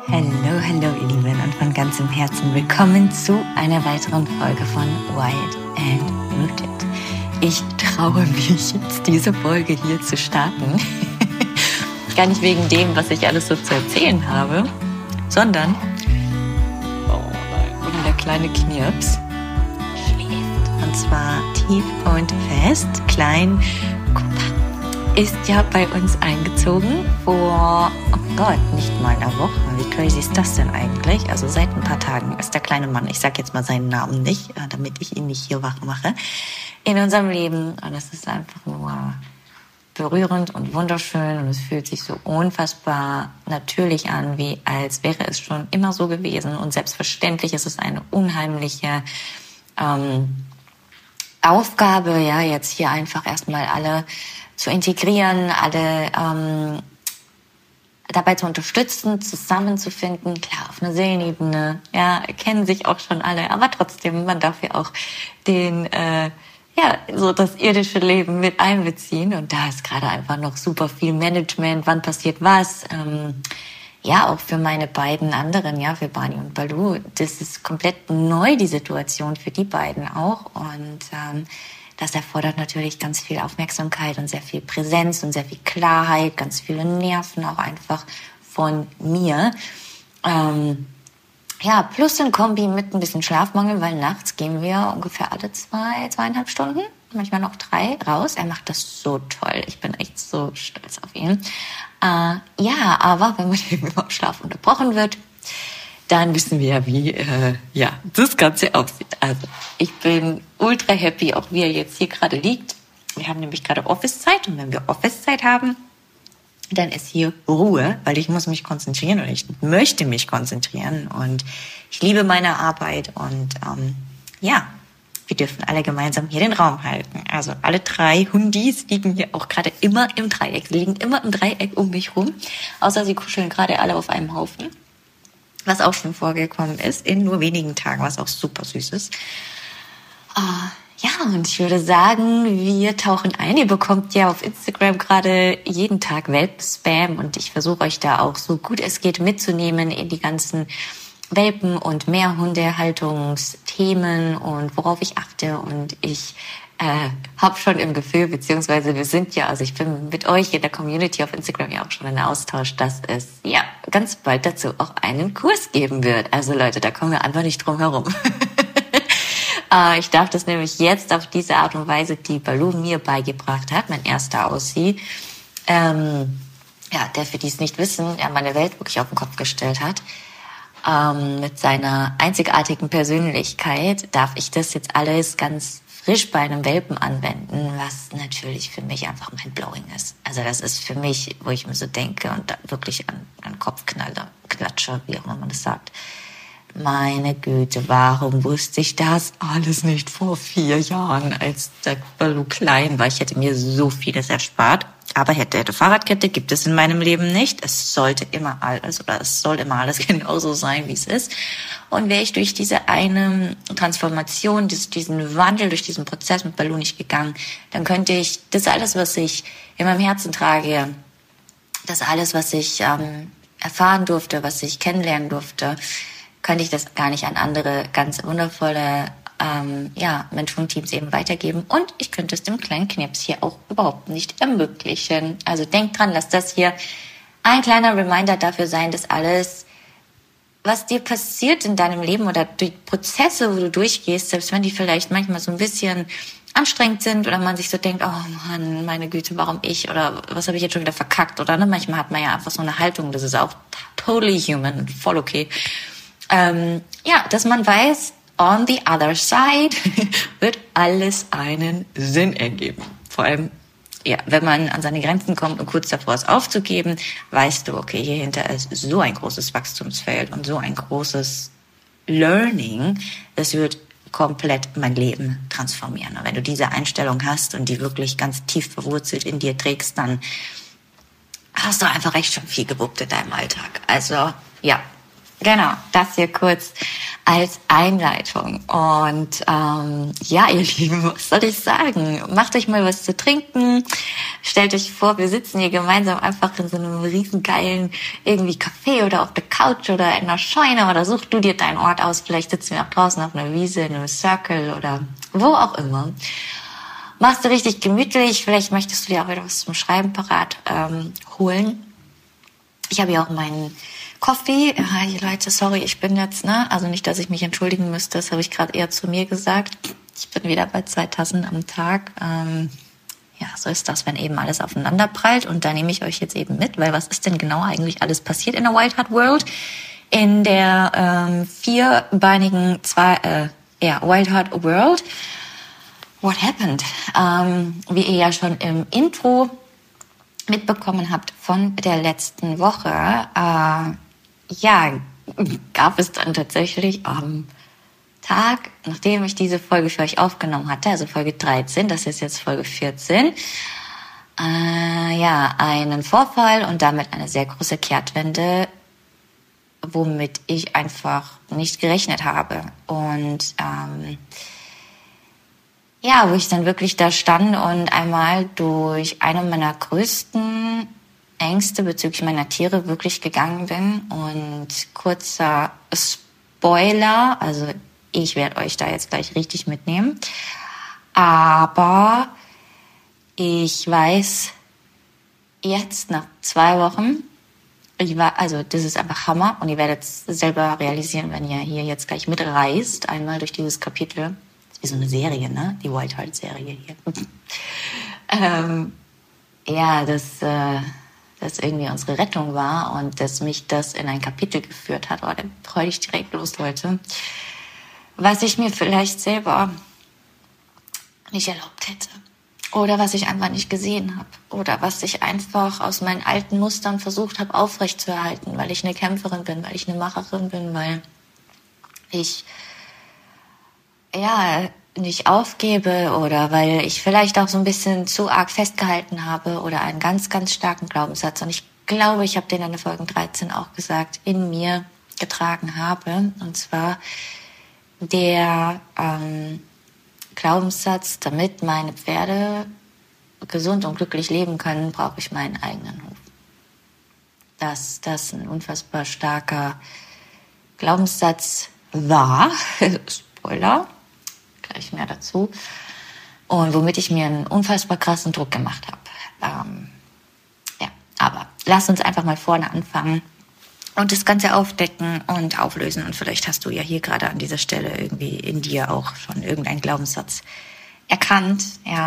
Hallo, hallo ihr Lieben und von ganzem Herzen willkommen zu einer weiteren Folge von Wild and Rooted. Ich traue mich jetzt, diese Folge hier zu starten. Gar nicht wegen dem, was ich alles so zu erzählen habe, sondern wegen der kleine Knirps schläft. Und zwar tief und fest. Klein ist ja bei uns eingezogen vor, oh Gott, nicht mal einer Woche. Wie crazy ist das denn eigentlich? Also seit ein paar Tagen ist der kleine Mann, ich sage jetzt mal seinen Namen nicht, damit ich ihn nicht hier wach mache, in unserem Leben. Und es ist einfach nur berührend und wunderschön und es fühlt sich so unfassbar natürlich an, wie als wäre es schon immer so gewesen. Und selbstverständlich ist es eine unheimliche Aufgabe, ja, jetzt hier einfach erstmal alle zu integrieren, alle dabei zu unterstützen, zusammenzufinden. Klar, auf einer Seelenebene, ja, kennen sich auch schon alle, aber trotzdem, man darf ja auch so das irdische Leben mit einbeziehen. Und da ist gerade einfach noch super viel Management, wann passiert was. Auch für meine beiden anderen, ja, für Bani und Balu, das ist komplett neu, die Situation für die beiden auch. Und das erfordert natürlich ganz viel Aufmerksamkeit und sehr viel Präsenz und sehr viel Klarheit, ganz viele Nerven auch einfach von mir. Plus ein Kombi mit ein bisschen Schlafmangel, weil nachts gehen wir ungefähr alle 2,5 Stunden, manchmal noch 3 raus. Er macht das so toll. Ich bin echt so stolz auf ihn. Aber wenn man eben im Schlaf unterbrochen wird, dann wissen wir ja, wie das Ganze aussieht. Also ich bin ultra happy, auch wie er jetzt hier gerade liegt. Wir haben nämlich gerade Office-Zeit und wenn wir Office-Zeit haben, dann ist hier Ruhe, weil ich muss mich konzentrieren und ich möchte mich konzentrieren und ich liebe meine Arbeit und wir dürfen alle gemeinsam hier den Raum halten. Also alle 3 Hundis liegen hier auch gerade immer im Dreieck. Sie liegen immer im Dreieck um mich rum, außer sie kuscheln gerade alle auf einem Haufen. Was auch schon vorgekommen ist, in nur wenigen Tagen, was auch super süß ist. Und ich würde sagen, wir tauchen ein. Ihr bekommt ja auf Instagram gerade jeden Tag Welpen-Spam und ich versuche euch da auch so gut es geht mitzunehmen in die ganzen Welpen- und Mehrhundehaltungsthemen und worauf ich achte. Und ich habe schon im Gefühl, beziehungsweise wir sind ja, also ich bin mit euch in der Community auf Instagram ja auch schon in Austausch, dass es ja ganz bald dazu auch einen Kurs geben wird. Also Leute, da kommen wir einfach nicht drum herum. Ich darf das nämlich jetzt auf diese Art und Weise, die Balu mir beigebracht hat, mein erster Aussie, der für die es nicht wissen, meine Welt wirklich auf den Kopf gestellt hat. Mit seiner einzigartigen Persönlichkeit darf ich das jetzt alles ganz frisch bei einem Welpen anwenden, was natürlich für mich einfach mindblowing ist. Also das ist für mich, wo ich mir so denke und da wirklich an den Kopf klatsche, wie auch immer man das sagt. Meine Güte, warum wusste ich das alles nicht vor 4 Jahren, als der Balu klein war? Ich hätte mir so vieles erspart. Aber hätte Fahrradkette gibt es in meinem Leben nicht. Es soll immer alles genauso sein, wie es ist. Und wäre ich durch diese eine Transformation, diesen Wandel, durch diesen Prozess mit Balu nicht gegangen, dann könnte ich das alles, was ich in meinem Herzen trage, das alles, was ich erfahren durfte, was ich kennenlernen durfte, könnte ich das gar nicht an andere ganz wundervolle Mentoring-Teams eben weitergeben. Und ich könnte es dem kleinen Knips hier auch überhaupt nicht ermöglichen. Also denk dran, lass das hier ein kleiner Reminder dafür sein, dass alles, was dir passiert in deinem Leben oder die Prozesse, wo du durchgehst, selbst wenn die vielleicht manchmal so ein bisschen anstrengend sind oder man sich so denkt, oh Mann, meine Güte, warum ich oder was habe ich jetzt schon wieder verkackt oder manchmal hat man ja einfach so eine Haltung, das ist auch totally human und voll okay. Dass man weiß, on the other side wird alles einen Sinn ergeben. Vor allem, wenn man an seine Grenzen kommt und kurz davor ist aufzugeben, weißt du, okay, hier hinter ist so ein großes Wachstumsfeld und so ein großes Learning, das wird komplett mein Leben transformieren. Und wenn du diese Einstellung hast und die wirklich ganz tief verwurzelt in dir trägst, dann hast du einfach echt schon viel gewuppt in deinem Alltag. Also, genau, das hier kurz als Einleitung. Und ihr Lieben, was soll ich sagen? Macht euch mal was zu trinken. Stellt euch vor, wir sitzen hier gemeinsam einfach in so einem riesengeilen irgendwie Café oder auf der Couch oder in einer Scheune oder such du dir deinen Ort aus. Vielleicht sitzen wir auch draußen auf einer Wiese, in einem Circle oder wo auch immer. Machst du richtig gemütlich. Vielleicht möchtest du dir auch wieder was zum Schreiben parat holen. Ich habe ja auch meinen Coffee. Ja, Leute, sorry, ich bin jetzt, also nicht, dass ich mich entschuldigen müsste, das habe ich gerade eher zu mir gesagt. Ich bin wieder bei 2 Tassen am Tag. Ja, so ist das, wenn eben alles aufeinander prallt. Und da nehme ich euch jetzt eben mit, weil was ist denn genau eigentlich alles passiert in der Wild Heart World? In der vierbeinigen Wild Heart World. What happened? Wie ihr ja schon im Intro mitbekommen habt von der letzten Woche, gab es dann tatsächlich am Tag, nachdem ich diese Folge für euch aufgenommen hatte, also Folge 13, das ist jetzt Folge 14, einen Vorfall und damit eine sehr große Kehrtwende, womit ich einfach nicht gerechnet habe. Und wo ich dann wirklich da stand und einmal durch eine meiner größten Ängste bezüglich meiner Tiere wirklich gegangen bin. Und kurzer Spoiler, also ich werde euch da jetzt gleich richtig mitnehmen. Aber ich weiß jetzt nach 2 Wochen, das ist einfach Hammer und ihr werdet es selber realisieren, wenn ihr hier jetzt gleich mitreist, einmal durch dieses Kapitel. Das ist wie so eine Serie, ne? Die Wild Heart Serie hier. Dass irgendwie unsere Rettung war und dass mich das in ein Kapitel geführt hat, da freue ich direkt los, Leute. Was ich mir vielleicht selber nicht erlaubt hätte. Oder was ich einfach nicht gesehen habe. Oder was ich einfach aus meinen alten Mustern versucht habe aufrechtzuerhalten, weil ich eine Kämpferin bin, weil ich eine Macherin bin, weil ich nicht aufgebe oder weil ich vielleicht auch so ein bisschen zu arg festgehalten habe oder einen ganz, ganz starken Glaubenssatz. Und ich glaube, ich habe den in der Folge 13 auch gesagt, in mir getragen habe. Und zwar der Glaubenssatz, damit meine Pferde gesund und glücklich leben können, brauche ich meinen eigenen Hof. Dass das ein unfassbar starker Glaubenssatz war, Spoiler, gleich mehr dazu, und womit ich mir einen unfassbar krassen Druck gemacht habe. Aber lass uns einfach mal vorne anfangen und das Ganze aufdecken und auflösen. Und vielleicht hast du ja hier gerade an dieser Stelle irgendwie in dir auch schon irgendeinen Glaubenssatz erkannt.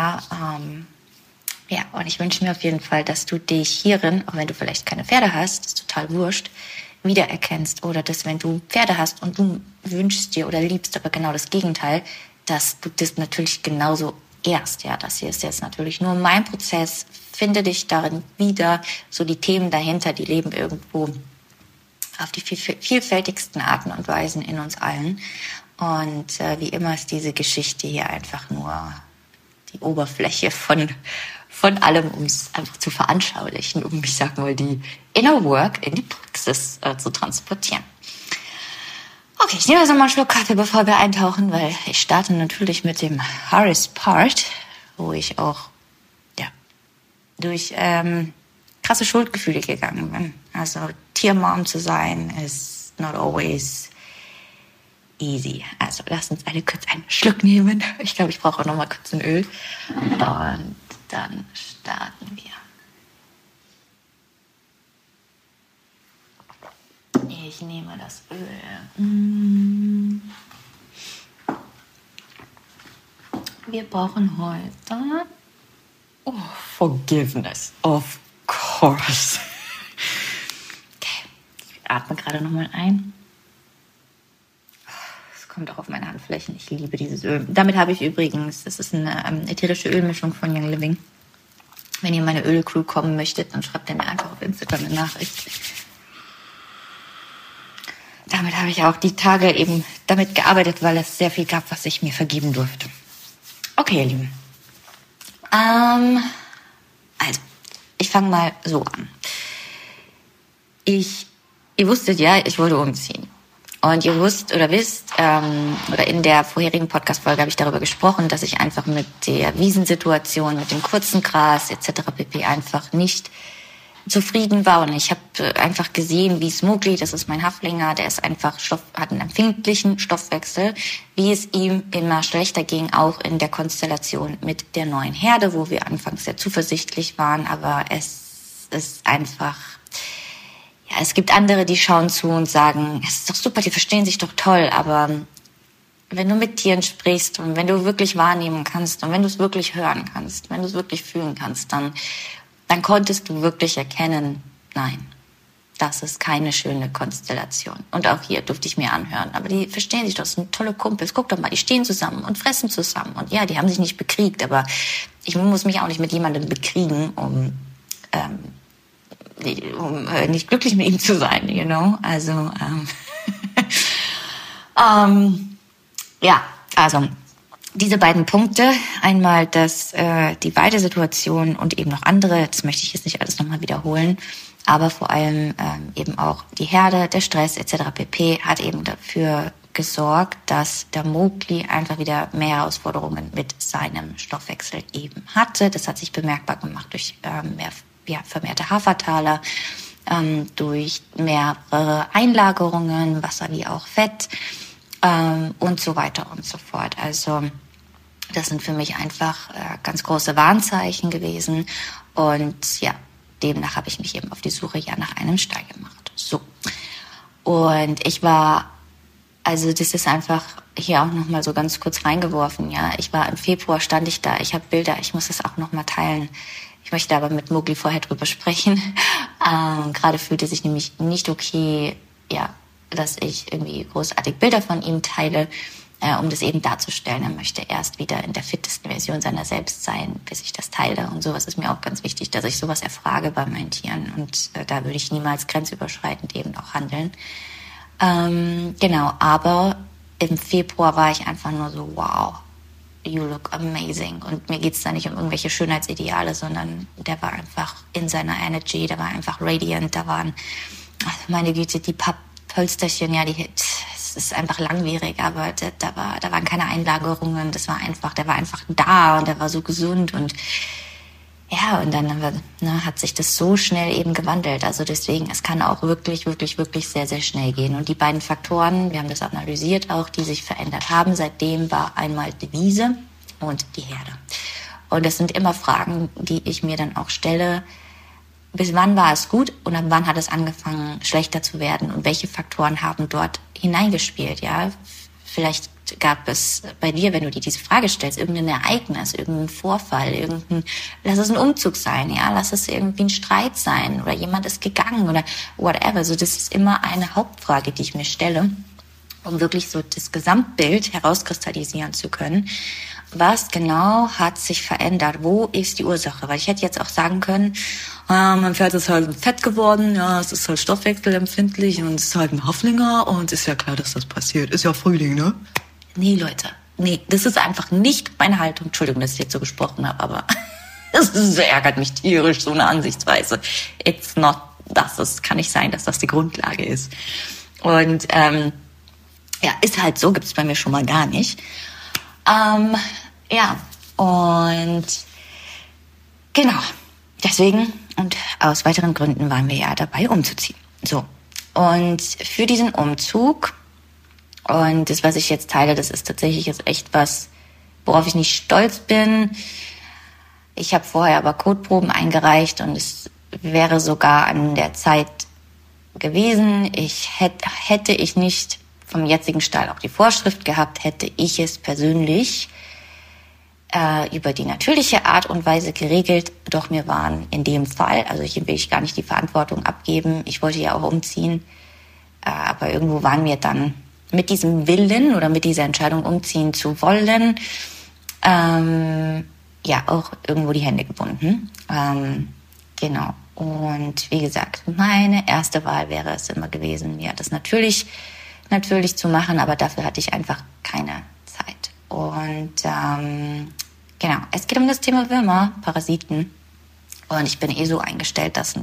Und ich wünsche mir auf jeden Fall, dass du dich hierin, auch wenn du vielleicht keine Pferde hast, ist total wurscht, wiedererkennst. Oder dass, wenn du Pferde hast und du wünschst dir oder liebst aber genau das Gegenteil, dass du das natürlich genauso ehrst. Ja, das hier ist jetzt natürlich nur mein Prozess. Finde dich darin wieder. So die Themen dahinter, die leben irgendwo auf die vielfältigsten Arten und Weisen in uns allen. Und wie immer ist diese Geschichte hier einfach nur die Oberfläche von allem, um es einfach zu veranschaulichen, um, ich sag mal, die Inner Work in die Praxis zu transportieren. Okay, ich nehme also mal einen Schluck Kaffee, bevor wir eintauchen, weil ich starte natürlich mit dem hardest Part, wo ich auch durch krasse Schuldgefühle gegangen bin. Also Tiermom zu sein is not always easy. Also lasst uns kurz einen Schluck nehmen. Ich glaube, ich brauche auch noch mal kurz ein Öl. Und dann starten wir. Ich nehme das Öl. Wir brauchen heute Forgiveness, of course. Okay, ich atme gerade nochmal ein. Es kommt auch auf meine Handflächen. Ich liebe dieses Öl. Damit habe ich übrigens, das ist eine ätherische Ölmischung von Young Living. Wenn ihr in meine Ölcrew kommen möchtet, dann schreibt ihr mir einfach auf Instagram eine Nachricht. Damit habe ich auch die Tage eben damit gearbeitet, weil es sehr viel gab, was ich mir vergeben durfte. Okay, ihr Lieben. Also, ich fange mal so an. Ihr wusstet ja, ich wollte umziehen. Und ihr wisst, oder in der vorherigen Podcast-Folge habe ich darüber gesprochen, dass ich einfach mit der Wiesensituation, mit dem kurzen Gras etc. pp. Einfach nicht zufrieden war. Und ich habe einfach gesehen, wie Smokey, das ist mein Haflinger, der ist einfach hat einen empfindlichen Stoffwechsel, wie es ihm immer schlechter ging, auch in der Konstellation mit der neuen Herde, wo wir anfangs sehr zuversichtlich waren. Aber es ist einfach, ja, es gibt andere, die schauen zu und sagen, es ist doch super, die verstehen sich doch toll, aber wenn du mit Tieren sprichst und wenn du wirklich wahrnehmen kannst und wenn du es wirklich hören kannst, wenn du es wirklich fühlen kannst, dann konntest du wirklich erkennen, nein, das ist keine schöne Konstellation. Und auch hier durfte ich mir anhören. Aber die verstehen sich doch, das sind tolle Kumpels. Guck doch mal, die stehen zusammen und fressen zusammen. Und ja, die haben sich nicht bekriegt, aber ich muss mich auch nicht mit jemandem bekriegen, um nicht glücklich mit ihm zu sein, you know? Also, ja, also diese beiden Punkte, einmal die Weidesituation und eben noch andere, das möchte ich jetzt nicht alles nochmal wiederholen, aber vor allem eben auch die Herde, der Stress etc. pp. Hat eben dafür gesorgt, dass der Mowgli einfach wieder mehr Herausforderungen mit seinem Stoffwechsel eben hatte. Das hat sich bemerkbar gemacht durch vermehrte Hafertaler, durch mehrere Einlagerungen, Wasser wie auch Fett und so weiter und so fort. Also das sind für mich einfach ganz große Warnzeichen gewesen. Und ja, demnach habe ich mich eben auf die Suche nach einem Stall gemacht. So. Und also das ist einfach hier auch nochmal so ganz kurz reingeworfen. Ja, im Februar stand ich da, ich habe Bilder, ich muss das auch nochmal teilen. Ich möchte aber mit Mowgli vorher drüber sprechen. Gerade fühlte sich nämlich nicht okay, ja, dass ich irgendwie großartig Bilder von ihm teile, um das eben darzustellen. Er möchte erst wieder in der fittesten Version seiner selbst sein, bis ich das teile. Und sowas ist mir auch ganz wichtig, dass ich sowas erfrage bei meinen Tieren. Und da würde ich niemals grenzüberschreitend eben auch handeln. Genau, aber im Februar war ich einfach nur so, wow, you look amazing. Und mir geht's da nicht um irgendwelche Schönheitsideale, sondern der war einfach in seiner Energy, der war einfach radiant, da waren, meine Güte, die Pölsterchen, ja, es ist einfach langwierig, aber da waren keine Einlagerungen, der war einfach da und der war so gesund und ja, und dann hat sich das so schnell eben gewandelt. Also deswegen, es kann auch wirklich, wirklich, wirklich sehr, sehr schnell gehen. Und die beiden Faktoren, wir haben das analysiert auch, die sich verändert haben, seitdem war einmal die Wiese und die Herde. Und das sind immer Fragen, die ich mir dann auch stelle. Bis wann war es gut und ab wann hat es angefangen, schlechter zu werden? Und welche Faktoren haben dort hineingespielt? Ja, vielleicht gab es bei dir, wenn du dir diese Frage stellst, irgendein Ereignis, irgendein Vorfall, lass es ein Umzug sein, ja, lass es irgendwie ein Streit sein oder jemand ist gegangen oder whatever. So, das ist immer eine Hauptfrage, die ich mir stelle, um wirklich so das Gesamtbild herauskristallisieren zu können. Was genau hat sich verändert? Wo ist die Ursache? Weil ich hätte jetzt auch sagen können, mein Pferd ist halt fett geworden, ja, es ist halt stoffwechselempfindlich und es ist halt ein Haflinger und ist ja klar, dass das passiert. Ist ja Frühling, ne? Nee, Leute, nee, das ist einfach nicht meine Haltung. Entschuldigung, dass ich jetzt so gesprochen habe, aber es ärgert mich tierisch, so eine Ansichtsweise. It's not, kann nicht sein, dass das die Grundlage ist. Und ja, ist halt so, gibt's bei mir schon mal gar nicht. Ja, und genau, deswegen und aus weiteren Gründen waren wir ja dabei, umzuziehen. So, und für diesen Umzug und das, was ich jetzt teile, das ist tatsächlich jetzt echt was, worauf ich nicht stolz bin. Ich habe vorher aber Kotproben eingereicht und es wäre sogar an der Zeit gewesen, hätte ich nicht vom jetzigen Stall auch die Vorschrift gehabt, hätte ich es persönlich über die natürliche Art und Weise geregelt. Doch mir waren in dem Fall, also hier will ich gar nicht die Verantwortung abgeben, ich wollte ja auch umziehen, aber irgendwo waren mir dann mit diesem Willen oder mit dieser Entscheidung umziehen zu wollen, ja auch irgendwo die Hände gebunden. Genau. Und wie gesagt, meine erste Wahl wäre es immer gewesen, ja, das natürlich zu machen, aber dafür hatte ich einfach keine Zeit. Und genau, es geht um das Thema Würmer, Parasiten. Und ich bin so eingestellt, dass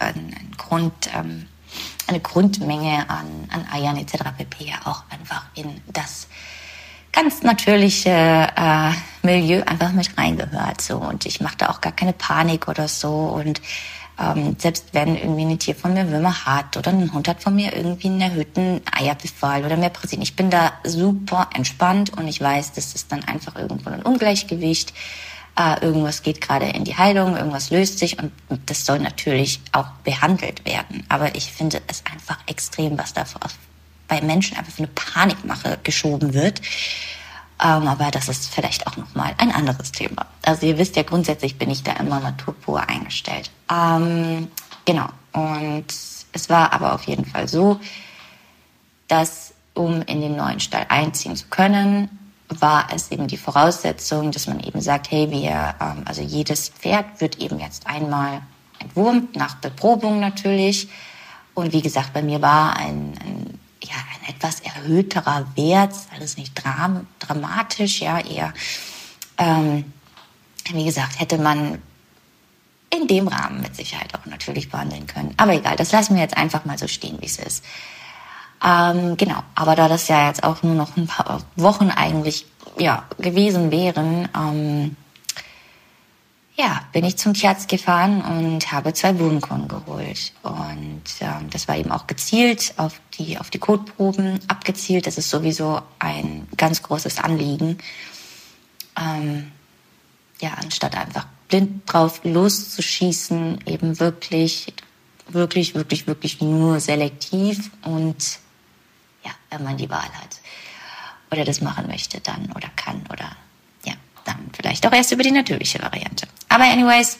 eine Grundmenge an Eiern etc. pp. Ja auch einfach in das ganz natürliche Milieu einfach mit reingehört. So. Und ich mache da auch gar keine Panik oder so. Und Selbst wenn irgendwie ein Tier von mir Würmer hat oder ein Hund hat von mir irgendwie einen erhöhten Eierbefall oder mehr Präsent. Ich bin da super entspannt und ich weiß, das ist dann einfach irgendwo ein Ungleichgewicht. Irgendwas geht gerade in die Heilung, irgendwas löst sich und das soll natürlich auch behandelt werden. Aber ich finde es einfach extrem, was da bei Menschen einfach für eine Panikmache geschoben wird. Aber das ist vielleicht auch nochmal ein anderes Thema. Also ihr wisst ja, grundsätzlich bin ich da immer naturpur eingestellt. Genau. Und es war aber auf jeden Fall so, dass um in den neuen Stall einziehen zu können, war es eben die Voraussetzung, dass man eben sagt, hey, also jedes Pferd wird eben jetzt einmal entwurmt, nach Beprobung natürlich. Und wie gesagt, bei mir war ein etwas erhöhterer Wert, alles nicht dramatisch, ja, eher, wie gesagt, hätte man in dem Rahmen mit Sicherheit auch natürlich behandeln können. Aber egal, das lassen wir jetzt einfach mal so stehen, wie es ist. Genau, aber da das ja jetzt auch nur noch ein paar Wochen eigentlich gewesen wären, bin ich zum Tierarzt gefahren und habe 2 Wurmkorn geholt. Und das war eben auch gezielt auf die Kotproben abgezielt. Das ist sowieso ein ganz großes Anliegen. Anstatt einfach blind drauf loszuschießen, eben wirklich nur selektiv und wenn man die Wahl hat oder das machen möchte dann oder kann oder dann vielleicht auch erst über die natürliche Variante. Aber anyways,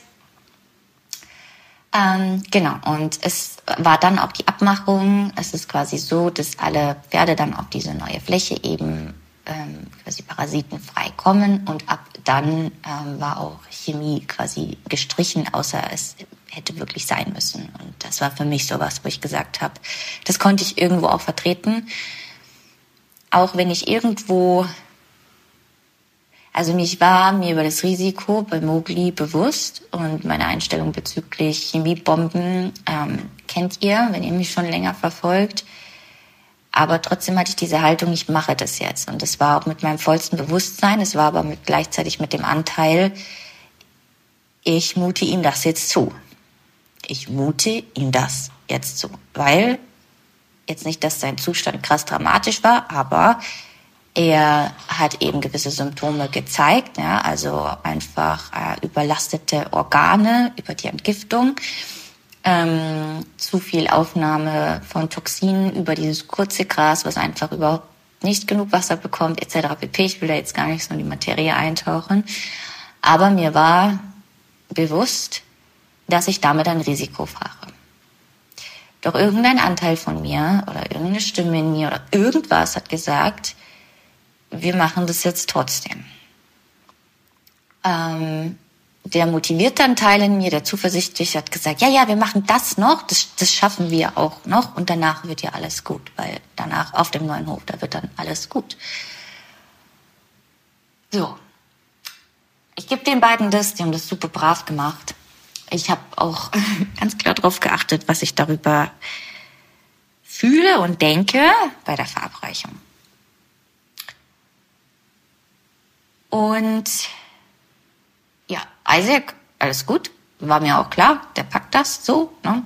genau. Und es war dann auch die Abmachung. Es ist quasi so, dass alle Pferde dann auf diese neue Fläche eben quasi parasitenfrei kommen. Und ab dann war auch Chemie quasi gestrichen, außer es hätte wirklich sein müssen. Und das war für mich sowas, wo ich gesagt habe, das konnte ich irgendwo auch vertreten. Auch wenn ich irgendwo... Also mir über das Risiko bei Mowgli bewusst und meine Einstellung bezüglich Chemiebomben kennt ihr, wenn ihr mich schon länger verfolgt. Aber trotzdem hatte ich diese Haltung, ich mache das jetzt. Und das war auch mit meinem vollsten Bewusstsein, es war aber gleichzeitig mit dem Anteil, ich mute ihm das jetzt zu. Ich mute ihm das jetzt zu. Weil, jetzt nicht, dass sein Zustand krass dramatisch war, aber... Er hat eben gewisse Symptome gezeigt, also einfach überlastete Organe über die Entgiftung, zu viel Aufnahme von Toxinen über dieses kurze Gras, was einfach überhaupt nicht genug Wasser bekommt, etc. pp. Ich will da jetzt gar nicht so in die Materie eintauchen. Aber mir war bewusst, dass ich damit ein Risiko fahre. Doch irgendein Anteil von mir oder irgendeine Stimme in mir oder irgendwas hat gesagt, wir machen das jetzt trotzdem. Der motivierte Anteil in mir, der zuversichtlich hat gesagt, ja, wir machen das noch, das schaffen wir auch noch und danach wird ja alles gut, weil danach auf dem neuen Hof, da wird dann alles gut. So, ich gebe den beiden das, die haben das super brav gemacht. Ich habe auch ganz klar darauf geachtet, was ich darüber fühle und denke bei der Verabreichung. Und Isaac, alles gut, war mir auch klar, der packt das so, ne?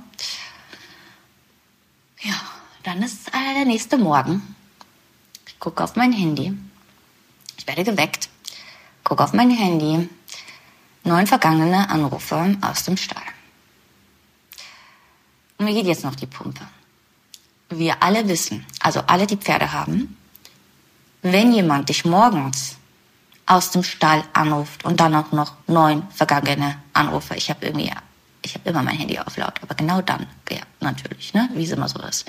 Ja, dann ist der nächste Morgen. Ich gucke auf mein Handy. Ich werde geweckt. Gucke auf mein Handy. 9 vergangene Anrufe aus dem Stall. Und mir geht jetzt noch die Pumpe. Wir alle wissen, also alle, die Pferde haben, wenn jemand dich morgens aus dem Stall anruft und dann auch noch 9 vergangene Anrufe. Ich habe immer mein Handy auf laut, aber genau dann, ja, natürlich, ne, wie es immer so ist.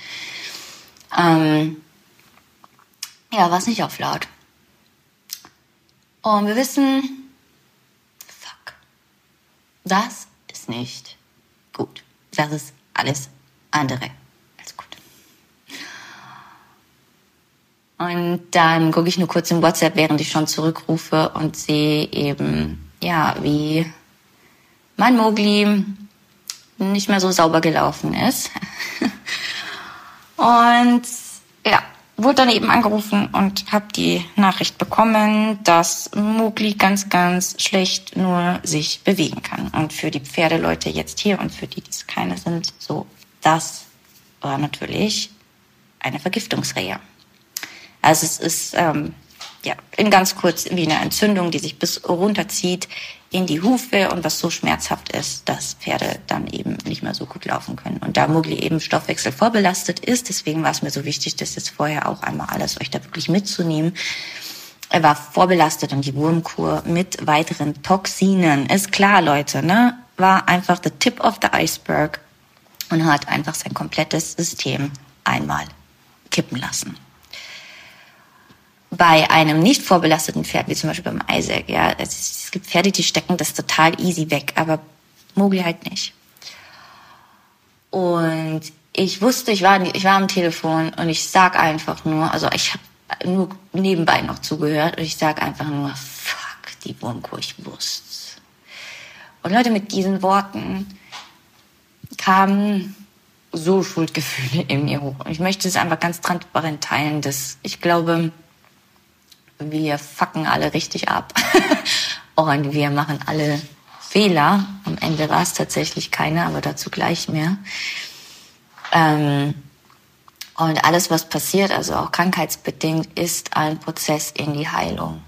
War es nicht auf laut. Und wir wissen, fuck, das ist nicht gut. Das ist alles andere als gut. Und dann gucke ich nur kurz im WhatsApp, während ich schon zurückrufe und sehe eben, wie mein Mowgli nicht mehr so sauber gelaufen ist. Und wurde dann eben angerufen und habe die Nachricht bekommen, dass Mowgli ganz, ganz schlecht nur sich bewegen kann. Und für die Pferdeleute jetzt hier und für die, die es keine sind, so, das war natürlich eine Vergiftungsrehe. Also es ist in ganz kurz wie eine Entzündung, die sich bis runterzieht in die Hufe und was so schmerzhaft ist, dass Pferde dann eben nicht mehr so gut laufen können. Und da Mowgli eben Stoffwechsel vorbelastet ist, deswegen war es mir so wichtig, das jetzt vorher auch einmal alles euch da wirklich mitzunehmen. Er war vorbelastet und die Wurmkur mit weiteren Toxinen. Ist klar, Leute, ne? War einfach the tip of the iceberg und hat einfach sein komplettes System einmal kippen lassen. Bei einem nicht vorbelasteten Pferd, wie zum Beispiel beim Isaac, ja, es gibt Pferde, die stecken das total easy weg, aber Mowgli halt nicht. Und ich wusste, ich war am Telefon und ich sag einfach nur, also ich habe nur nebenbei noch zugehört und ich sag einfach nur, fuck, die Wurmkur, ich wusste's. Und Leute, mit diesen Worten kamen so Schuldgefühle in mir hoch. Und ich möchte es einfach ganz transparent teilen, dass ich glaube, wir fucken alle richtig ab und wir machen alle Fehler. Am Ende war es tatsächlich keiner, aber dazu gleich mehr. Und alles, was passiert, also auch krankheitsbedingt, ist ein Prozess in die Heilung.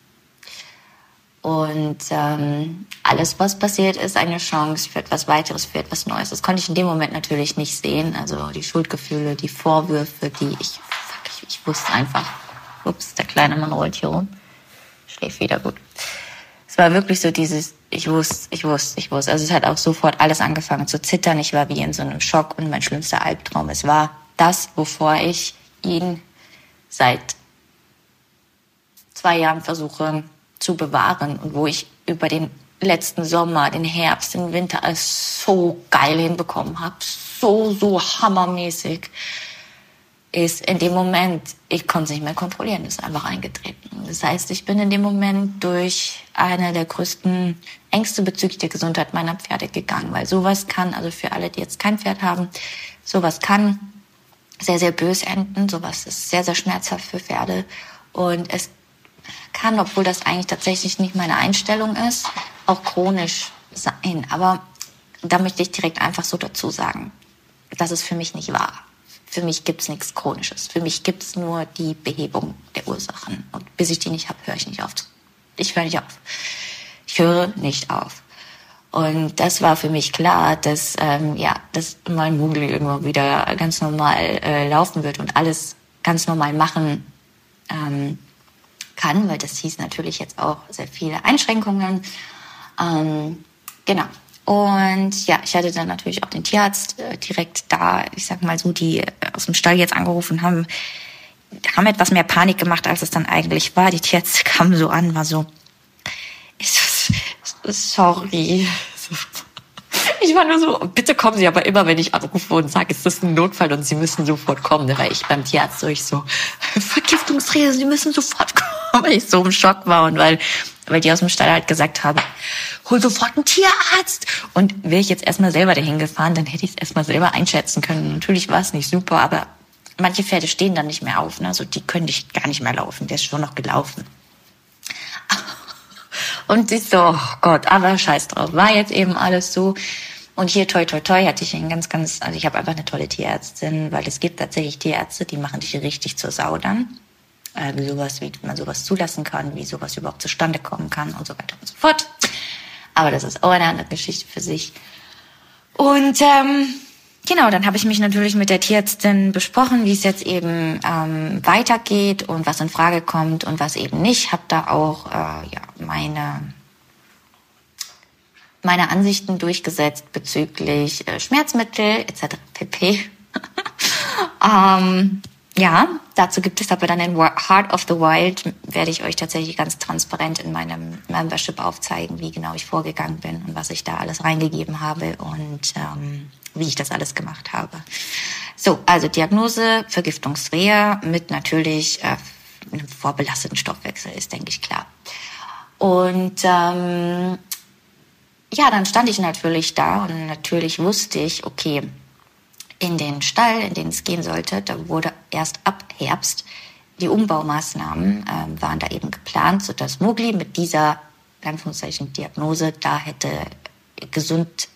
Und alles, was passiert, ist eine Chance für etwas Weiteres, für etwas Neues. Das konnte ich in dem Moment natürlich nicht sehen. Also die Schuldgefühle, die Vorwürfe, ich wusste einfach. Ups, der kleine Mann rollt hier rum. Schläft wieder gut. Es war wirklich so dieses, ich wusste. Also es hat auch sofort alles angefangen zu zittern. Ich war wie in so einem Schock und mein schlimmster Albtraum. Es war das, wovor ich ihn seit 2 Jahren versuche zu bewahren und wo ich über den letzten Sommer, den Herbst, den Winter alles so geil hinbekommen habe. So hammermäßig. Ist in dem Moment, ich konnte es nicht mehr kontrollieren, ist einfach eingetreten. Das heißt, ich bin in dem Moment durch eine der größten Ängste bezüglich der Gesundheit meiner Pferde gegangen, weil sowas kann, also für alle, die jetzt kein Pferd haben, sowas kann sehr, sehr böse enden, sowas ist sehr, sehr schmerzhaft für Pferde und es kann, obwohl das eigentlich tatsächlich nicht meine Einstellung ist, auch chronisch sein. Aber da möchte ich direkt einfach so dazu sagen, dass es für mich nicht wahr. Für mich gibt's nichts Chronisches. Für mich gibt's nur die Behebung der Ursachen. Und bis ich die nicht habe, höre ich nicht auf. Ich höre nicht auf. Ich höre nicht auf. Und das war für mich klar, dass dass mein Mowgli irgendwann wieder ganz normal laufen wird und alles ganz normal machen kann, weil das hieß natürlich jetzt auch sehr viele Einschränkungen. Genau. Und ja, ich hatte dann natürlich auch den Tierarzt direkt da, ich sag mal so, die aus dem Stall jetzt angerufen haben etwas mehr Panik gemacht, als es dann eigentlich war. Die Tierärzte kamen so an, war so, sorry. Ich war nur so, bitte kommen Sie aber immer, wenn ich anrufe und sage, ist das ein Notfall und Sie müssen sofort kommen. Da war ich beim Tierarzt so, Vergiftungsrede, Sie müssen sofort kommen, weil ich so im Schock war und weil die aus dem Stall halt gesagt haben, hol sofort einen Tierarzt. Und wäre ich jetzt erstmal selber dahin gefahren, dann hätte ich es erstmal selber einschätzen können. Natürlich war es nicht super, aber manche Pferde stehen dann nicht mehr auf. Ne? Also die können gar nicht mehr laufen. Der ist schon noch gelaufen. Und ich so, oh Gott, aber scheiß drauf. War jetzt eben alles so. Und hier, toi, toi, toi, hatte ich einen also ich habe einfach eine tolle Tierärztin, weil es gibt tatsächlich Tierärzte, die machen dich richtig zur Sau dann. Wie man sowas zulassen kann, wie sowas überhaupt zustande kommen kann und so weiter und so fort. Aber das ist auch eine andere Geschichte für sich. Und genau, dann habe ich mich natürlich mit der Tierärztin besprochen, wie es jetzt eben weitergeht und was in Frage kommt und was eben nicht. Habe da auch meine Ansichten durchgesetzt bezüglich Schmerzmittel etc. pp. Ja, dazu gibt es aber dann in Heart of the Wild, werde ich euch tatsächlich ganz transparent in meinem Membership aufzeigen, wie genau ich vorgegangen bin und was ich da alles reingegeben habe und wie ich das alles gemacht habe. So, also Diagnose, Vergiftungsreha mit natürlich einem vorbelasteten Stoffwechsel, ist, denke ich, klar. Und dann stand ich natürlich da und natürlich wusste ich, okay, in den Stall, in den es gehen sollte, da wurde erst ab Herbst die Umbaumaßnahmen waren da eben geplant, sodass Mowgli mit dieser, in Anführungszeichen, Diagnose da hätte gesund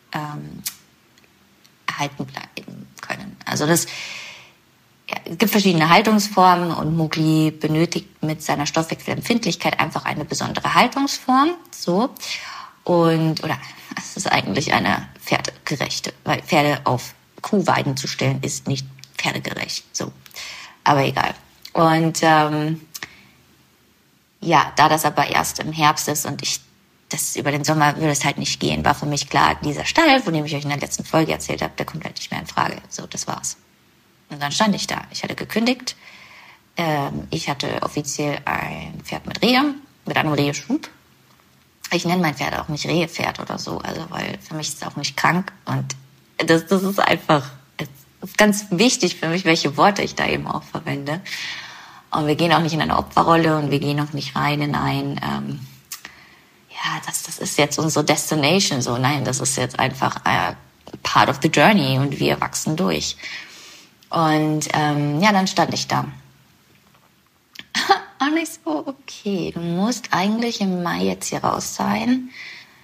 erhalten bleiben können. Also es gibt verschiedene Haltungsformen und Mowgli benötigt mit seiner Stoffwechselempfindlichkeit einfach eine besondere Haltungsform. So. Oder es ist eigentlich eine pferdegerechte, weil Pferde auf Kuhweiden zu stellen ist nicht pferdegerecht. So. Aber egal. Und da das aber erst im Herbst ist und das über den Sommer würde es halt nicht gehen, war für mich klar, dieser Stall, von dem ich euch in der letzten Folge erzählt habe, der kommt halt nicht mehr in Frage. So, das war's. Und dann stand ich da. Ich hatte gekündigt. Ich hatte offiziell ein Pferd mit einem Reheschub. Ich nenne mein Pferd auch nicht Rehepferd oder so, also weil für mich ist es auch nicht krank. Und das ist einfach, es ist ganz wichtig für mich, welche Worte ich da eben auch verwende. Und wir gehen auch nicht in eine Opferrolle und wir gehen auch nicht rein in ein, das ist jetzt unsere Destination. So, nein, das ist jetzt einfach part of the journey und wir wachsen durch. Und dann stand ich da. Und ich so, okay, du musst eigentlich im Mai jetzt hier raus sein.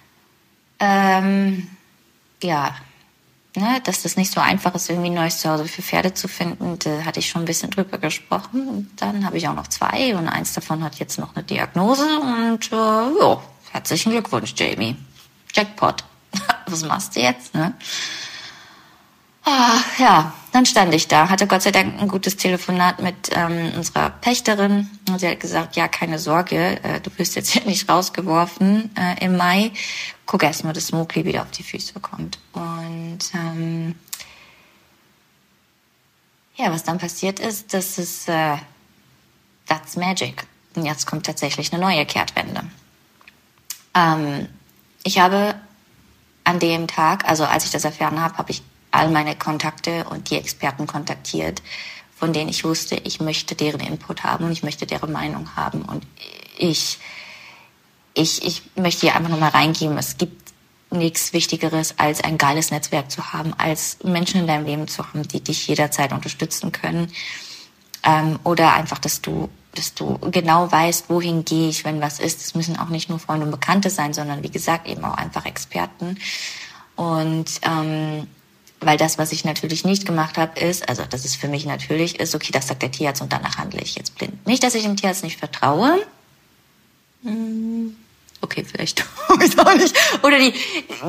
Dass das nicht so einfach ist, irgendwie ein neues Zuhause für Pferde zu finden. Da hatte ich schon ein bisschen drüber gesprochen. Und dann habe ich auch noch 2 und eins davon hat jetzt noch eine Diagnose. Und herzlichen Glückwunsch, Jamie. Jackpot. Was machst du jetzt, ne? Dann stand ich da, hatte Gott sei Dank ein gutes Telefonat mit unserer Pächterin. Und sie hat gesagt, ja, keine Sorge, du wirst jetzt hier nicht rausgeworfen im Mai. Guck erst mal, dass Mowgli wieder auf die Füße kommt. Und was dann passiert ist, that's magic. Und jetzt kommt tatsächlich eine neue Kehrtwende. Ich habe an dem Tag, also als ich das erfahren habe ich all meine Kontakte und die Experten kontaktiert, von denen ich wusste, ich möchte deren Input haben und ich möchte deren Meinung haben. Und ich möchte hier einfach nochmal reingeben, es gibt nichts Wichtigeres, als ein geiles Netzwerk zu haben, als Menschen in deinem Leben zu haben, die dich jederzeit unterstützen können. Oder einfach, dass du genau weißt, wohin gehe ich, wenn was ist. Es müssen auch nicht nur Freunde und Bekannte sein, sondern wie gesagt eben auch einfach Experten. Und weil das, was ich natürlich nicht gemacht habe, ist, also dass es für mich natürlich ist, okay, das sagt der Tierarzt und danach handle ich jetzt blind. Nicht, dass ich dem Tierarzt nicht vertraue. Okay, vielleicht. Ich auch nicht. Oder die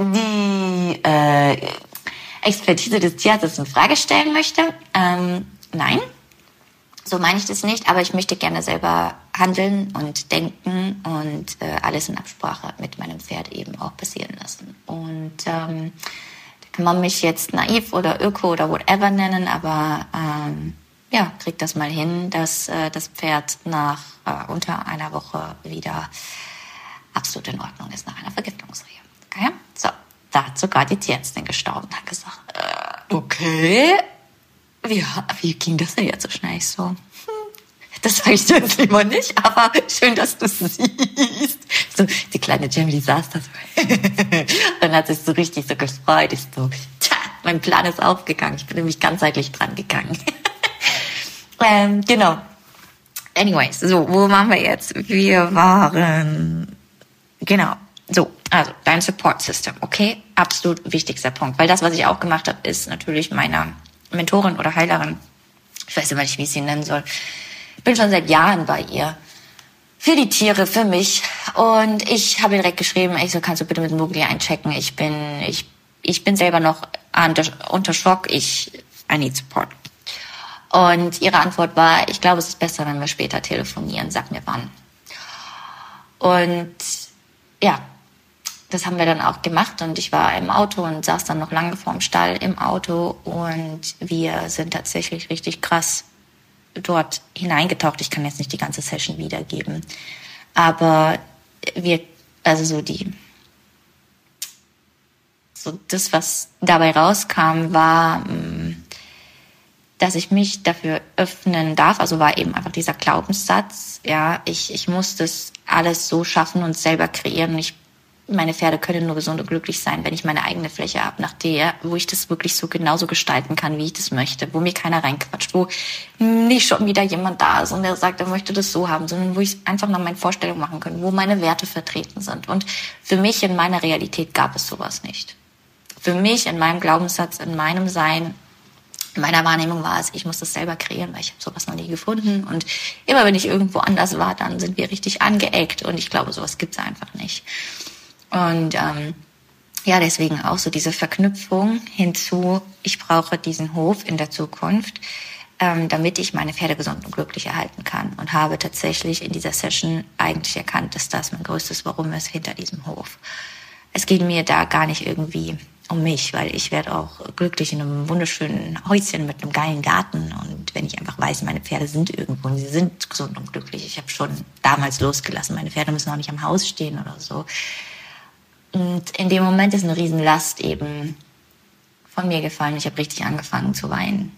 Expertise des Tierarztes in Frage stellen möchte. Nein, so meine ich das nicht. Aber ich möchte gerne selber handeln und denken und alles in Absprache mit meinem Pferd eben auch passieren lassen. Und kann man mich jetzt naiv oder öko oder whatever nennen, aber kriegt das mal hin, dass das Pferd nach unter einer Woche wieder absolut in Ordnung ist nach einer Vergiftungsrehe. Okay? So, da hat sogar die Tierärztin gestaunt und hat gesagt, okay, wie ging das denn jetzt so schnell? Ich so, das sage ich dir jetzt lieber nicht, aber schön, dass du es siehst. So, die kleine Jamie saß da so. Dann hat sich so richtig so gefreut. Ich so, mein Plan ist aufgegangen. Ich bin nämlich ganzheitlich dran gegangen. Genau. Anyways, so, wo waren wir jetzt? Wir waren, genau, so, also dein Support System, okay? Absolut wichtigster Punkt. Weil das, was ich auch gemacht habe, ist natürlich meiner Mentorin oder Heilerin, ich weiß immer nicht, wie ich sie nennen soll, ich bin schon seit Jahren bei ihr. Für die Tiere, für mich. Und ich habe ihr direkt geschrieben, ich so, kannst du bitte mit Mowgli einchecken? Ich bin selber noch unter Schock. I need support. Und ihre Antwort war, ich glaube, es ist besser, wenn wir später telefonieren. Sag mir wann. Und ja, das haben wir dann auch gemacht. Und ich war im Auto und saß dann noch lange vorm Stall im Auto. Und wir sind tatsächlich richtig krass dort hineingetaucht. Ich kann jetzt nicht die ganze Session wiedergeben. Aber das, was dabei rauskam, war, dass ich mich dafür öffnen darf. Also war eben einfach dieser Glaubenssatz, ja, ich muss das alles so schaffen und selber kreieren. Und ich meine Pferde können nur gesund und glücklich sein, wenn ich meine eigene Fläche habe, wo ich das wirklich so genauso gestalten kann, wie ich das möchte, wo mir keiner reinquatscht, wo nicht schon wieder jemand da ist und der sagt, er möchte das so haben, sondern wo ich einfach nach meinen Vorstellungen machen kann, wo meine Werte vertreten sind. Und für mich in meiner Realität gab es sowas nicht. Für mich in meinem Glaubenssatz, in meinem Sein, in meiner Wahrnehmung war es, ich muss das selber kreieren, weil ich habe sowas noch nie gefunden. Und immer wenn ich irgendwo anders war, dann sind wir richtig angeeckt. Und ich glaube, sowas gibt's einfach nicht. Und ja, deswegen auch so diese Verknüpfung hinzu, ich brauche diesen Hof in der Zukunft, damit ich meine Pferde gesund und glücklich erhalten kann. Und habe tatsächlich in dieser Session eigentlich erkannt, dass das mein größtes Warum ist hinter diesem Hof. Es geht mir da gar nicht irgendwie um mich, weil ich werde auch glücklich in einem wunderschönen Häuschen mit einem geilen Garten. Und wenn ich einfach weiß, meine Pferde sind irgendwo und sie sind gesund und glücklich. Ich habe schon damals losgelassen, meine Pferde müssen auch nicht am Haus stehen oder so. Und in dem Moment ist eine Riesenlast eben von mir gefallen. Ich habe richtig angefangen zu weinen,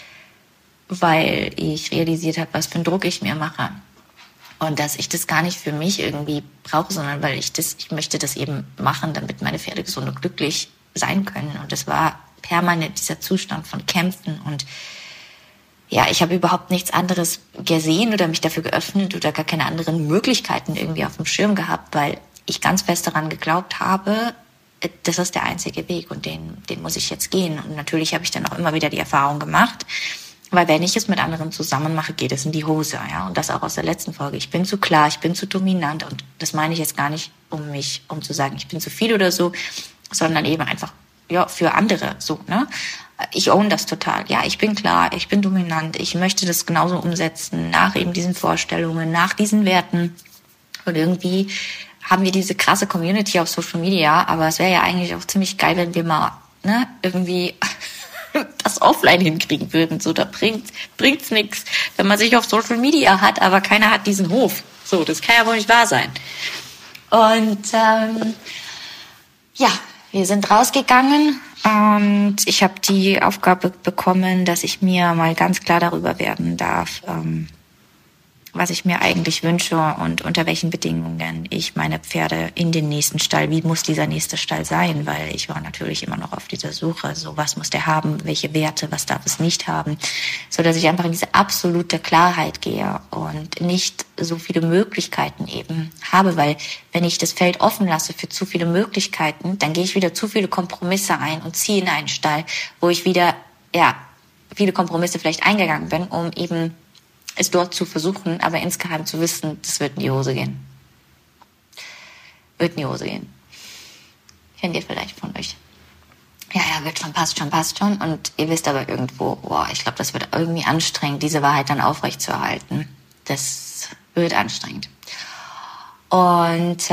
weil ich realisiert habe, was für einen Druck ich mir mache. Und dass ich das gar nicht für mich irgendwie brauche, sondern weil ich möchte das eben machen, damit meine Pferde gesund und glücklich sein können. Und es war permanent dieser Zustand von Kämpfen. Und ja, ich habe überhaupt nichts anderes gesehen oder mich dafür geöffnet oder gar keine anderen Möglichkeiten irgendwie auf dem Schirm gehabt, weil ich ganz fest daran geglaubt habe, das ist der einzige Weg und den muss ich jetzt gehen. Und natürlich habe ich dann auch immer wieder die Erfahrung gemacht, weil wenn ich es mit anderen zusammen mache, geht es in die Hose. Ja? Und das auch aus der letzten Folge. Ich bin zu klar, ich bin zu dominant. Und das meine ich jetzt gar nicht um zu sagen, ich bin zu viel oder so, sondern eben einfach ja für andere so. Ne? Ich own das total. Ja, ich bin klar, ich bin dominant. Ich möchte das genauso umsetzen nach eben diesen Vorstellungen, nach diesen Werten. Und irgendwie haben wir diese krasse Community auf Social Media, aber es wäre ja eigentlich auch ziemlich geil, wenn wir mal irgendwie das offline hinkriegen würden. So, da bringt's nichts, wenn man sich auf Social Media hat, aber keiner hat diesen Hof. So, das kann ja wohl nicht wahr sein. Und ja, wir sind rausgegangen und ich habe die Aufgabe bekommen, dass ich mir mal ganz klar darüber werden darf, was ich mir eigentlich wünsche und unter welchen Bedingungen ich meine Pferde in den nächsten Stall, wie muss dieser nächste Stall sein, weil ich war natürlich immer noch auf dieser Suche, so was muss der haben, welche Werte, was darf es nicht haben, so dass ich einfach in diese absolute Klarheit gehe und nicht so viele Möglichkeiten eben habe, weil wenn ich das Feld offen lasse für zu viele Möglichkeiten, dann gehe ich wieder zu viele Kompromisse ein und ziehe in einen Stall, wo ich wieder, ja, viele Kompromisse vielleicht eingegangen bin, um eben es dort zu versuchen, aber insgeheim zu wissen, das wird in die Hose gehen. Wird in die Hose gehen. Kennt ihr vielleicht von euch. Ja, wird schon, passt schon. Und ihr wisst aber irgendwo, boah, ich glaube, das wird irgendwie anstrengend, diese Wahrheit dann aufrechtzuerhalten. Das wird anstrengend. Und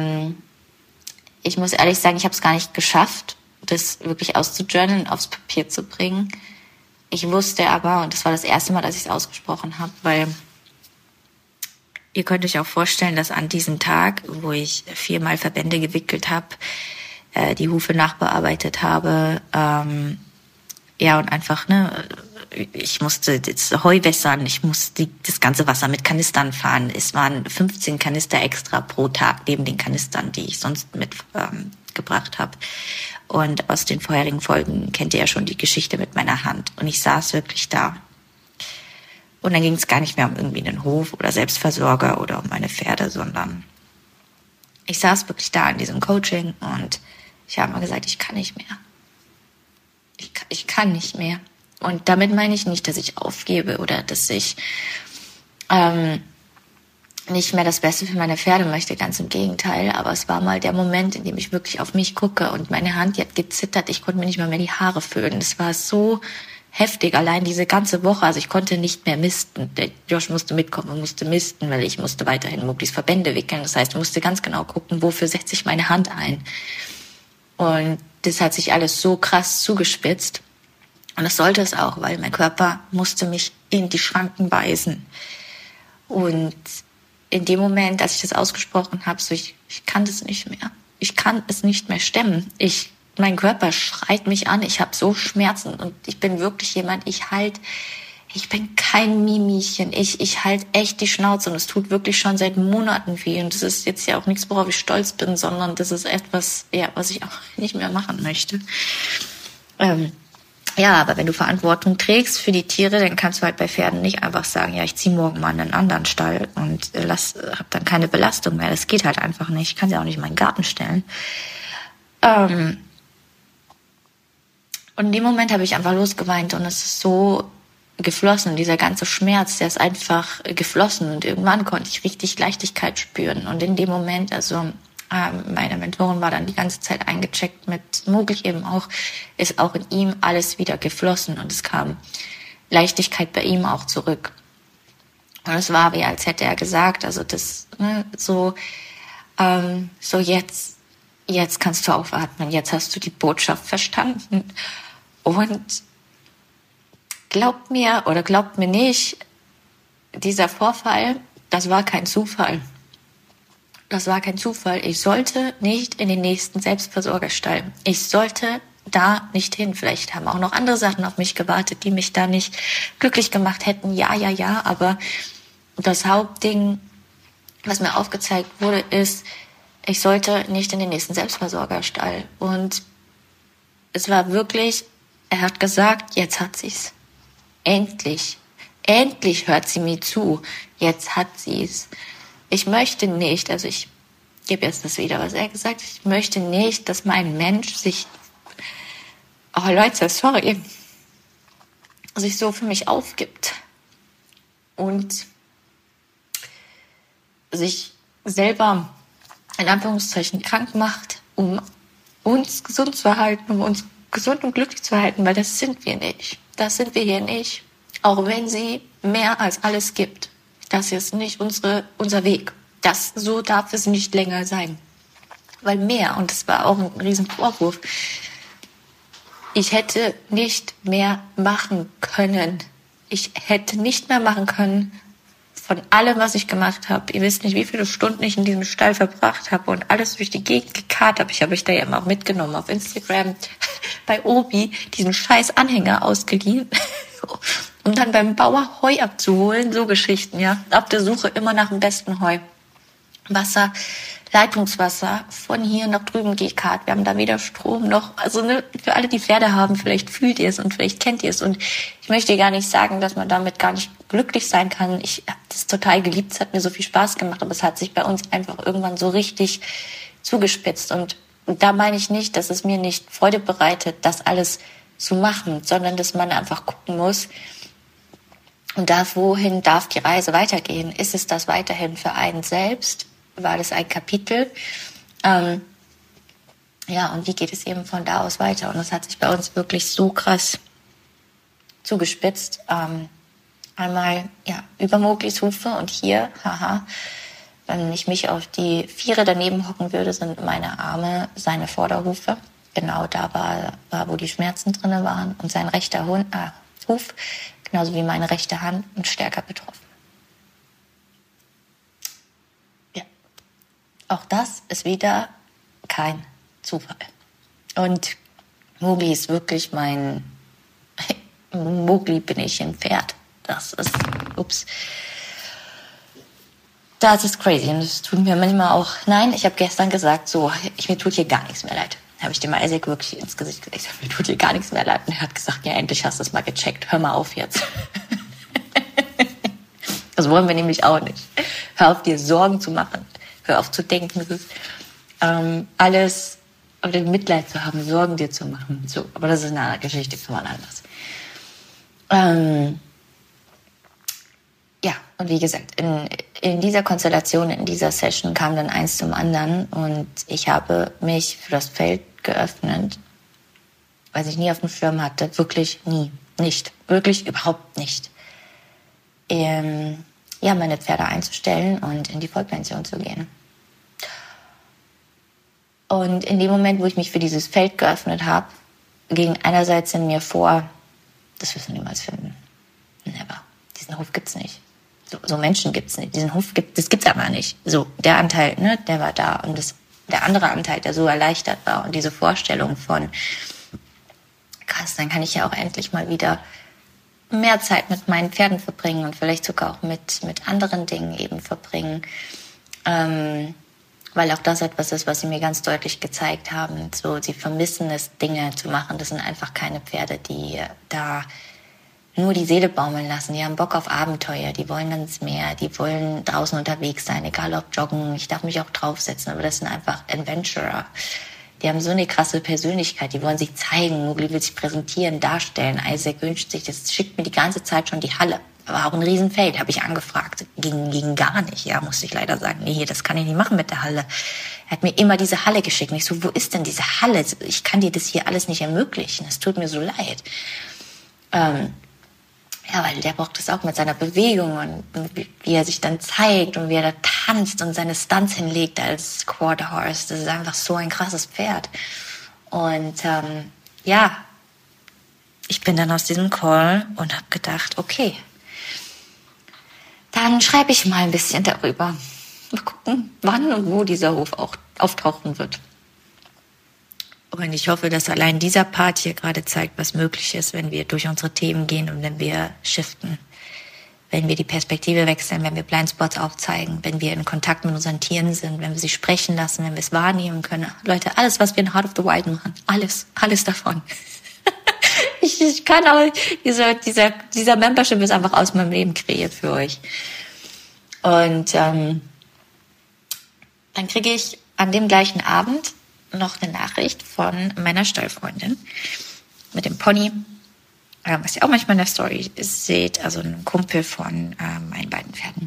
ich muss ehrlich sagen, ich habe es gar nicht geschafft, das wirklich auszujournalen, aufs Papier zu bringen. Ich wusste aber, und das war das erste Mal, dass ich es ausgesprochen habe, weil ihr könnt euch auch vorstellen, dass an diesem Tag, wo ich 4-mal Verbände gewickelt habe, die Hufe nachbearbeitet habe, ja, und einfach, ich musste das Heu wässern, ich musste das ganze Wasser mit Kanistern fahren. Es waren 15 Kanister extra pro Tag, neben den Kanistern, die ich sonst mitgebracht habe. Und aus den vorherigen Folgen kennt ihr ja schon die Geschichte mit meiner Hand. Und ich saß wirklich da. Und dann ging es gar nicht mehr um irgendwie einen Hof oder Selbstversorger oder um meine Pferde, sondern ich saß wirklich da in diesem Coaching und ich habe mal gesagt, ich kann nicht mehr. Ich kann nicht mehr. Und damit meine ich nicht, dass ich aufgebe oder dass ich nicht mehr das Beste für meine Pferde möchte, ganz im Gegenteil. Aber es war mal der Moment, in dem ich wirklich auf mich gucke und meine Hand, die hat gezittert. Ich konnte mir nicht mal mehr die Haare föhnen. Es war so heftig, allein diese ganze Woche. Also ich konnte nicht mehr misten. Der Josh musste mitkommen und musste misten, weil ich musste weiterhin Moglis Verbände wickeln. Das heißt, ich musste ganz genau gucken, wofür setze ich meine Hand ein. Und das hat sich alles so krass zugespitzt. Und das sollte es auch, weil mein Körper musste mich in die Schranken weisen. Und in dem Moment, als ich das ausgesprochen habe, so ich kann das nicht mehr. Ich kann es nicht mehr stemmen. Mein Körper schreit mich an. Ich habe so Schmerzen und ich bin wirklich jemand, ich halte Ich bin kein Mimischen. Ich halte echt die Schnauze und es tut wirklich schon seit Monaten weh. Und das ist jetzt ja auch nichts, worauf ich stolz bin, sondern das ist etwas, ja, was ich auch nicht mehr machen möchte. Ja, aber wenn du Verantwortung trägst für die Tiere, dann kannst du halt bei Pferden nicht einfach sagen, ja, ich ziehe morgen mal in einen anderen Stall und hab dann keine Belastung mehr. Das geht halt einfach nicht. Ich kann sie auch nicht in meinen Garten stellen. Und in dem Moment habe ich einfach losgeweint und es ist so geflossen. Dieser ganze Schmerz, der ist einfach geflossen und irgendwann konnte ich richtig Leichtigkeit spüren. Und in dem Moment, also meine Mentorin war dann die ganze Zeit eingecheckt mit Mowgli eben auch, ist auch in ihm alles wieder geflossen und es kam Leichtigkeit bei ihm auch zurück. Und es war wie, als hätte er gesagt, also das, ne, so jetzt kannst du aufatmen, jetzt hast du die Botschaft verstanden. Und glaubt mir oder glaubt mir nicht, dieser Vorfall, das war kein Zufall. Das war kein Zufall. Ich sollte nicht in den nächsten Selbstversorgerstall. Ich sollte da nicht hin. Vielleicht haben auch noch andere Sachen auf mich gewartet, die mich da nicht glücklich gemacht hätten. Ja, aber das Hauptding, was mir aufgezeigt wurde, ist, ich sollte nicht in den nächsten Selbstversorgerstall. Und es war wirklich, er hat gesagt, jetzt hat sie's. Endlich hört sie mir zu. Jetzt hat sie's. Ich möchte nicht, also ich gebe jetzt das wieder, was er gesagt hat, ich möchte nicht, dass mein Mensch sich, oh Leute, sorry, sich so für mich aufgibt und sich selber in Anführungszeichen krank macht, um uns gesund zu erhalten, um uns gesund und glücklich zu erhalten, weil das sind wir nicht. Das sind wir hier nicht. Auch wenn sie mehr als alles gibt. Das ist nicht unser Weg. So darf es nicht länger sein. Weil mehr, und das war auch ein Riesenvorwurf, ich hätte nicht mehr machen können. Ich hätte nicht mehr machen können von allem, was ich gemacht habe. Ihr wisst nicht, wie viele Stunden ich in diesem Stall verbracht habe und alles durch die Gegend gekarrt habe. Ich habe euch da ja immer auch mitgenommen auf Instagram bei Obi, diesen scheiß Anhänger ausgeliehen, um dann beim Bauer Heu abzuholen. So Geschichten, ja. Auf der Suche immer nach dem besten Heu. Wasser, Leitungswasser von hier nach drüben gekarrt. Wir haben da weder Strom noch, also ne, für alle, die Pferde haben, vielleicht fühlt ihr es und vielleicht kennt ihr es. Und ich möchte gar nicht sagen, dass man damit gar nicht glücklich sein kann. Ich habe das total geliebt, es hat mir so viel Spaß gemacht, aber es hat sich bei uns einfach irgendwann so richtig zugespitzt. Und da meine ich nicht, dass es mir nicht Freude bereitet, das alles zu machen, sondern dass man einfach gucken muss, und wohin darf die Reise weitergehen? Ist es das weiterhin für einen selbst? War das ein Kapitel? Und wie geht es eben von da aus weiter? Und das hat sich bei uns wirklich so krass zugespitzt. Einmal über Mowglis Hufe und hier, wenn ich mich auf die Viere daneben hocken würde, sind meine Arme seine Vorderhufe. Genau da war wo die Schmerzen drin waren. Und sein rechter Huf, genauso wie meine rechte Hand, und stärker betroffen. Ja, auch das ist wieder kein Zufall. Und Mowgli ist wirklich Mowgli bin ich ein Pferd. Das ist crazy. Und es tut mir manchmal auch, nein, ich habe gestern gesagt, so, mir tut hier gar nichts mehr leid. Habe ich dem Isaac wirklich ins Gesicht gelegt. Mir tut hier gar nichts mehr leid. Und er hat gesagt, ja, endlich hast du es mal gecheckt. Hör mal auf jetzt. Das wollen wir nämlich auch nicht. Hör auf, dir Sorgen zu machen. Hör auf zu denken, das ist alles, oder Mitleid zu haben, Sorgen dir zu machen. So, aber das ist eine andere Geschichte, kann man anders. Und wie gesagt, in dieser Konstellation, in dieser Session kam dann eins zum anderen und ich habe mich für das Feld geöffnet, was ich nie auf dem Schirm hatte, wirklich nie, nicht, wirklich überhaupt nicht. Meine Pferde einzustellen und in die Vollpension zu gehen. Und in dem Moment, wo ich mich für dieses Feld geöffnet habe, ging einerseits in mir vor, das wirst du niemals finden. Never. Diesen Hof gibt's nicht. So Menschen gibt's nicht. Diesen Hof gibt's aber nicht. So, der Anteil, ne, der war da. Und der andere Anteil, der so erleichtert war. Und diese Vorstellung von, krass, dann kann ich ja auch endlich mal wieder mehr Zeit mit meinen Pferden verbringen und vielleicht sogar auch mit anderen Dingen eben verbringen. Weil auch das etwas ist, was sie mir ganz deutlich gezeigt haben. So, sie vermissen es, Dinge zu machen. Das sind einfach keine Pferde, die da nur die Seele baumeln lassen. Die haben Bock auf Abenteuer, die wollen ins Meer, die wollen draußen unterwegs sein, egal ob joggen. Ich darf mich auch draufsetzen, aber das sind einfach Adventurer. Die haben so eine krasse Persönlichkeit, die wollen sich zeigen, Mowgli will sich präsentieren, darstellen. Isaac wünscht sich, das schickt mir die ganze Zeit schon die Halle. War auch ein Riesenfail, habe ich angefragt. Ging gar nicht, ja, musste ich leider sagen. Nee, das kann ich nicht machen mit der Halle. Er hat mir immer diese Halle geschickt. Und ich so, wo ist denn diese Halle? Ich kann dir das hier alles nicht ermöglichen. Es tut mir so leid. Ja, weil der braucht das auch mit seiner Bewegung und wie er sich dann zeigt und wie er da tanzt und seine Stunts hinlegt als Quarter Horse. Das ist einfach so ein krasses Pferd. Und ja, ich bin dann aus diesem Call und habe gedacht, okay, dann schreibe ich mal ein bisschen darüber. Mal gucken, wann und wo dieser Hof auch auftauchen wird. Und ich hoffe, dass allein dieser Part hier gerade zeigt, was möglich ist, wenn wir durch unsere Themen gehen und wenn wir shiften. Wenn wir die Perspektive wechseln, wenn wir Blindspots aufzeigen, wenn wir in Kontakt mit unseren Tieren sind, wenn wir sie sprechen lassen, wenn wir es wahrnehmen können. Leute, alles, was wir in Heart of the Wild machen, alles davon. Ich kann auch, dieser Membership ist einfach aus meinem Leben kreiert für euch. Und dann kriege ich an dem gleichen Abend noch eine Nachricht von meiner Stallfreundin mit dem Pony, was ihr auch manchmal in der Story seht, also ein Kumpel von meinen beiden Pferden.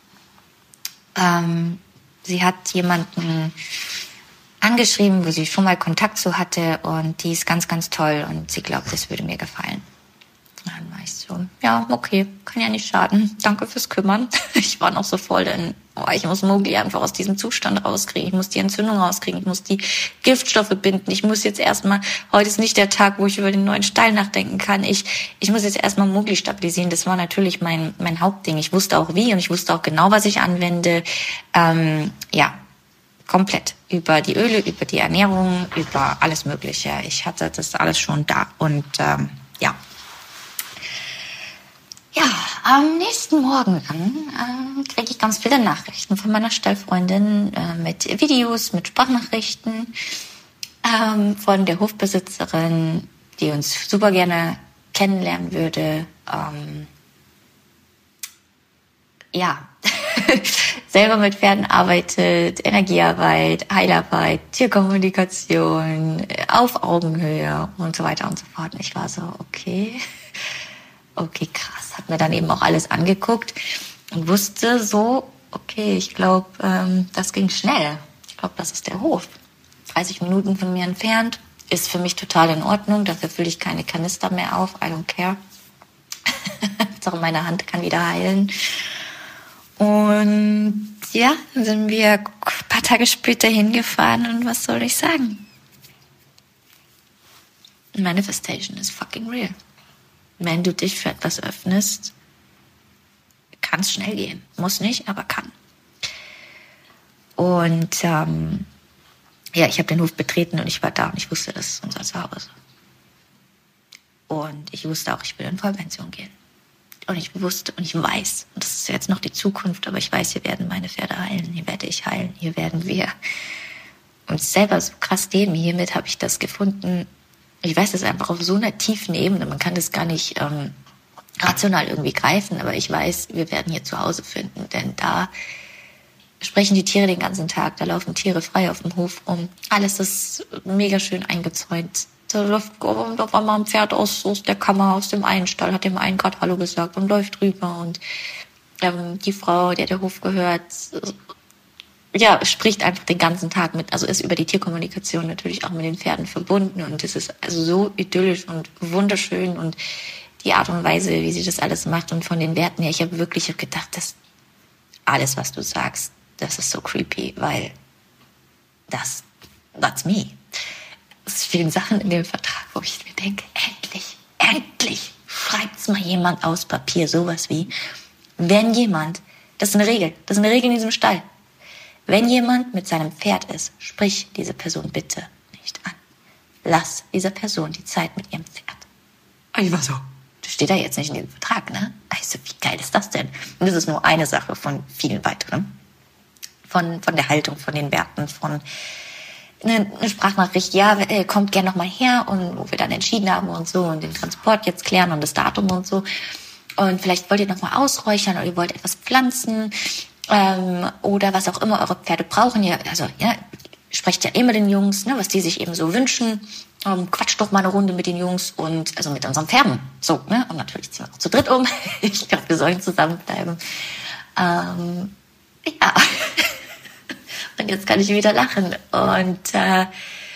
Sie hat jemanden angeschrieben, wo sie schon mal Kontakt zu hatte und die ist ganz, ganz toll und sie glaubt, das würde mir gefallen. Und dann war ich so, ja, okay, kann ja nicht schaden. Danke fürs Kümmern. Ich war noch so voll in, ich muss Mowgli einfach aus diesem Zustand rauskriegen. Ich muss die Entzündung rauskriegen. Ich muss die Giftstoffe binden. Ich muss jetzt erstmal, heute ist nicht der Tag, wo ich über den neuen Stall nachdenken kann. Ich muss jetzt erstmal Mowgli stabilisieren. Das war natürlich mein Hauptding. Ich wusste auch wie und ich wusste auch genau, was ich anwende. Ja, komplett. Über die Öle, über die Ernährung, über alles Mögliche. Ich hatte das alles schon da und ja. Ja, am nächsten Morgen kriege ich ganz viele Nachrichten von meiner Stallfreundin mit Videos, mit Sprachnachrichten von der Hofbesitzerin, die uns super gerne kennenlernen würde. Ja, selber mit Pferden arbeitet, Energiearbeit, Heilarbeit, Tierkommunikation, auf Augenhöhe und so weiter und so fort. Und ich war so, okay, krass. Hab mir dann eben auch alles angeguckt und wusste so, okay, ich glaube, das ging schnell. Ich glaube, das ist der Hof. 30 Minuten von mir entfernt, ist für mich total in Ordnung. Dafür fülle ich keine Kanister mehr auf. I don't care. Hauptsache meine Hand kann wieder heilen. Und ja, dann sind wir ein paar Tage später hingefahren und was soll ich sagen? Manifestation is fucking real. Wenn du dich für etwas öffnest, kann es schnell gehen. Muss nicht, aber kann. Und ja, ich habe den Hof betreten und ich war da und ich wusste, das ist unser Zuhause. Und ich wusste auch, ich will in Vollpension gehen. Und ich wusste und ich weiß, und das ist jetzt noch die Zukunft, aber ich weiß, hier werden meine Pferde heilen, hier werde ich heilen, hier werden wir uns selber so krass leben. Hiermit habe ich das gefunden. Ich weiß das einfach auf so einer tiefen Ebene, man kann das gar nicht rational irgendwie greifen, aber ich weiß, wir werden hier zu Hause finden, denn da sprechen die Tiere den ganzen Tag, da laufen Tiere frei auf dem Hof rum. Alles ist mega schön eingezäunt. Da läuft auf einmal ein Pferd aus der Kammer, aus dem einen Stall, hat dem einen gerade Hallo gesagt und läuft rüber. Und die Frau, der Hof gehört, ja, spricht einfach den ganzen Tag mit, also ist über die Tierkommunikation natürlich auch mit den Pferden verbunden. Und es ist also so idyllisch und wunderschön und die Art und Weise, wie sie das alles macht und von den Werten her. Ich habe gedacht, dass alles, was du sagst, das ist so creepy, weil that's me. Es stehen Sachen in dem Vertrag, wo ich mir denke, endlich schreibt's mal jemand aus Papier, sowas wie, wenn jemand, das ist eine Regel in diesem Stall, wenn jemand mit seinem Pferd ist, sprich diese Person bitte nicht an. Lass dieser Person die Zeit mit ihrem Pferd. Ich war so, Das steht da jetzt nicht in diesem Vertrag, ne? Also, wie geil ist das denn? Und das ist nur eine Sache von vielen weiteren. Von der Haltung, von den Werten, von eine Sprachnachricht, ja, kommt gern nochmal her, und wo wir dann entschieden haben und so und den Transport jetzt klären und das Datum und so. Und vielleicht wollt ihr nochmal ausräuchern oder ihr wollt etwas pflanzen oder was auch immer eure Pferde brauchen. Sprecht ja immer den Jungs, ne, was die sich eben so wünschen. Quatscht doch mal eine Runde mit den Jungs und also mit unseren Pferden. So, ne? Und natürlich ziehen wir auch zu dritt um. Ich glaube, wir sollen zusammenbleiben. Ja. Und jetzt kann ich wieder lachen. Und das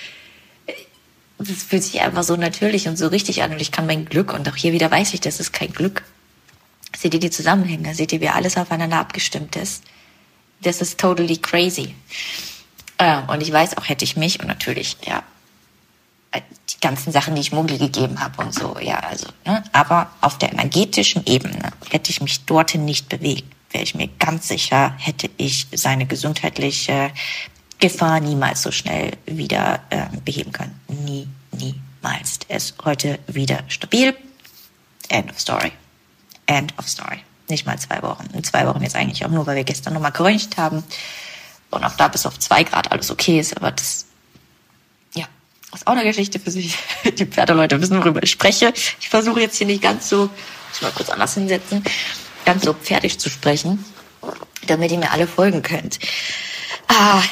fühlt sich einfach so natürlich und so richtig an. Und ich kann mein Glück, und auch hier wieder weiß ich, das ist kein Glück. Seht ihr die Zusammenhänge? Seht ihr, wie alles aufeinander abgestimmt ist? Das ist totally crazy. Und ich weiß auch, hätte ich mich und natürlich, ja, die ganzen Sachen, die ich Mogli gegeben habe und so, ja, also, ne? Aber auf der energetischen Ebene hätte ich mich dorthin nicht bewegt, wäre ich mir ganz sicher, hätte ich seine gesundheitliche Gefahr niemals so schnell wieder beheben können. Niemals. Er ist heute wieder stabil. End of story. End of story. Nicht mal 2 Wochen. In 2 Wochen jetzt eigentlich auch nur, weil wir gestern nochmal geröntgt haben. Und auch da bis auf 2 Grad alles okay ist. Aber das, ja, ist auch eine Geschichte für sich. Die Pferdeleute wissen, worüber ich spreche. Ich versuche jetzt hier nicht ganz so, muss mal kurz anders hinsetzen, ganz so pferdisch zu sprechen, damit ihr mir alle folgen könnt. Ja,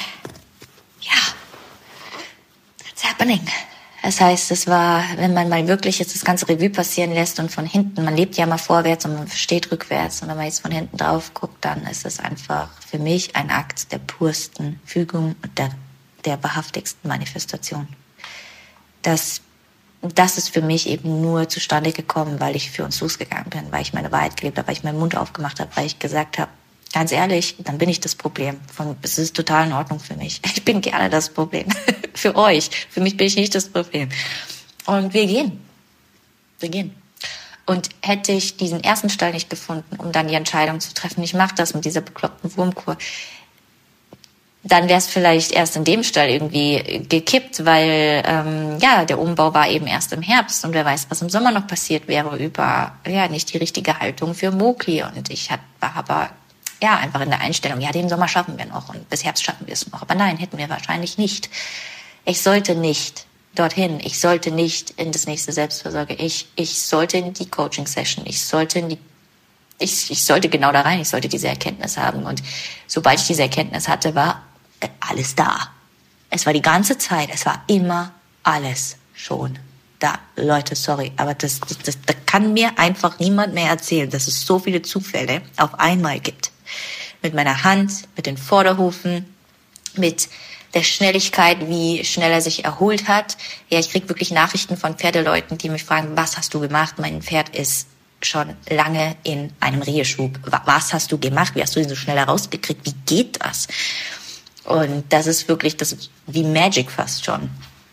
it's happening. Das heißt, es war, wenn man mal wirklich jetzt das ganze Revue passieren lässt und von hinten, man lebt ja mal vorwärts und man steht rückwärts, und wenn man jetzt von hinten drauf guckt, dann ist es einfach für mich ein Akt der pursten Fügung und der wahrhaftigsten Manifestation. Das ist für mich eben nur zustande gekommen, weil ich für uns losgegangen bin, weil ich meine Wahrheit gelebt habe, weil ich meinen Mund aufgemacht habe, weil ich gesagt habe, ganz ehrlich, dann bin ich das Problem. Es ist total in Ordnung für mich. Ich bin gerne das Problem. Für euch. Für mich bin ich nicht das Problem. Und wir gehen. Wir gehen. Und hätte ich diesen ersten Stall nicht gefunden, um dann die Entscheidung zu treffen, ich mache das mit dieser bekloppten Wurmkur, dann wäre es vielleicht erst in dem Stall irgendwie gekippt, weil der Umbau war eben erst im Herbst und wer weiß, was im Sommer noch passiert wäre über nicht die richtige Haltung für Mogli. Und ich war aber einfach in der Einstellung, den Sommer schaffen wir noch und bis Herbst schaffen wir es noch. Aber nein, hätten wir wahrscheinlich nicht. Ich sollte nicht dorthin. Ich sollte nicht in das nächste Selbstversorge. Ich sollte in die Coaching-Session. Ich sollte genau da rein. Ich sollte diese Erkenntnis haben. Und sobald ich diese Erkenntnis hatte, war alles da. Es war die ganze Zeit, es war immer alles schon da. Leute, sorry, aber das kann mir einfach niemand mehr erzählen, dass es so viele Zufälle auf einmal gibt. Mit meiner Hand, mit den Vorderhufen, mit der Schnelligkeit, wie schnell er sich erholt hat. Ja, ich krieg wirklich Nachrichten von Pferdeleuten, die mich fragen, was hast du gemacht? Mein Pferd ist schon lange in einem Reheschub. Was hast du gemacht? Wie hast du ihn so schnell herausgekriegt? Wie geht das? Und das ist wie Magic fast schon.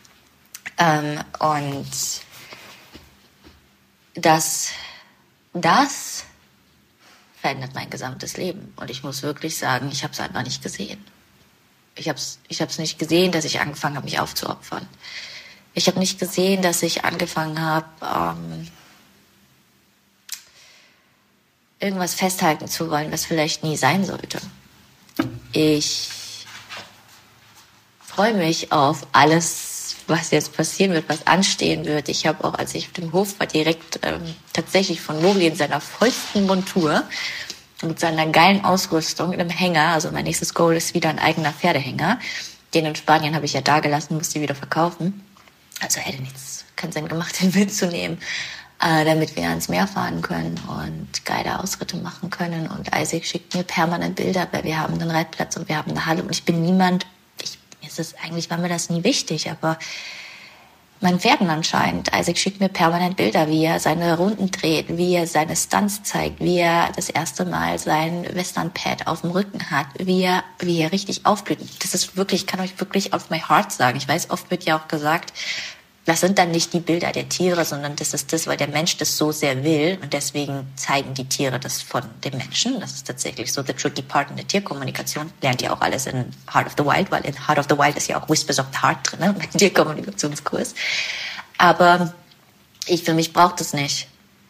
Und das verändert mein gesamtes Leben. Und ich muss wirklich sagen, ich habe es einfach nicht gesehen. Ich hab's nicht gesehen, dass ich angefangen habe, mich aufzuopfern. Ich habe nicht gesehen, dass ich angefangen habe, irgendwas festhalten zu wollen, was vielleicht nie sein sollte. Ich freue mich auf alles, was jetzt passieren wird, was anstehen wird. Ich habe auch, als ich auf dem Hof war, direkt tatsächlich von Mogli in seiner vollsten Montur mit seiner geilen Ausrüstung in einem Hänger. Also mein nächstes Goal ist wieder ein eigener Pferdehänger. Den in Spanien habe ich ja da gelassen, musste wieder verkaufen. Also hätte keinen Sinn gemacht, den mitzunehmen, damit wir ans Meer fahren können und geile Ausritte machen können. Und Isaac schickt mir permanent Bilder, weil wir haben einen Reitplatz und wir haben eine Halle. Und ich bin eigentlich war mir das nie wichtig, aber meinen Pferden anscheinend. Isaac schickt mir permanent Bilder, wie er seine Runden dreht, wie er seine Stunts zeigt, wie er das erste Mal sein Western-Pad auf dem Rücken hat, wie er richtig aufblüht. Das ist wirklich, ich kann euch wirklich auf my heart sagen. Ich weiß, oft wird ja auch gesagt, das sind dann nicht die Bilder der Tiere, sondern das ist das, weil der Mensch das so sehr will und deswegen zeigen die Tiere das von dem Menschen. Das ist tatsächlich so the tricky part in der Tierkommunikation. Lernt ihr auch alles in Heart of the Wild, weil in Heart of the Wild ist ja auch Whispers of the Heart drin, mein Tierkommunikationskurs. Aber für mich braucht es nicht.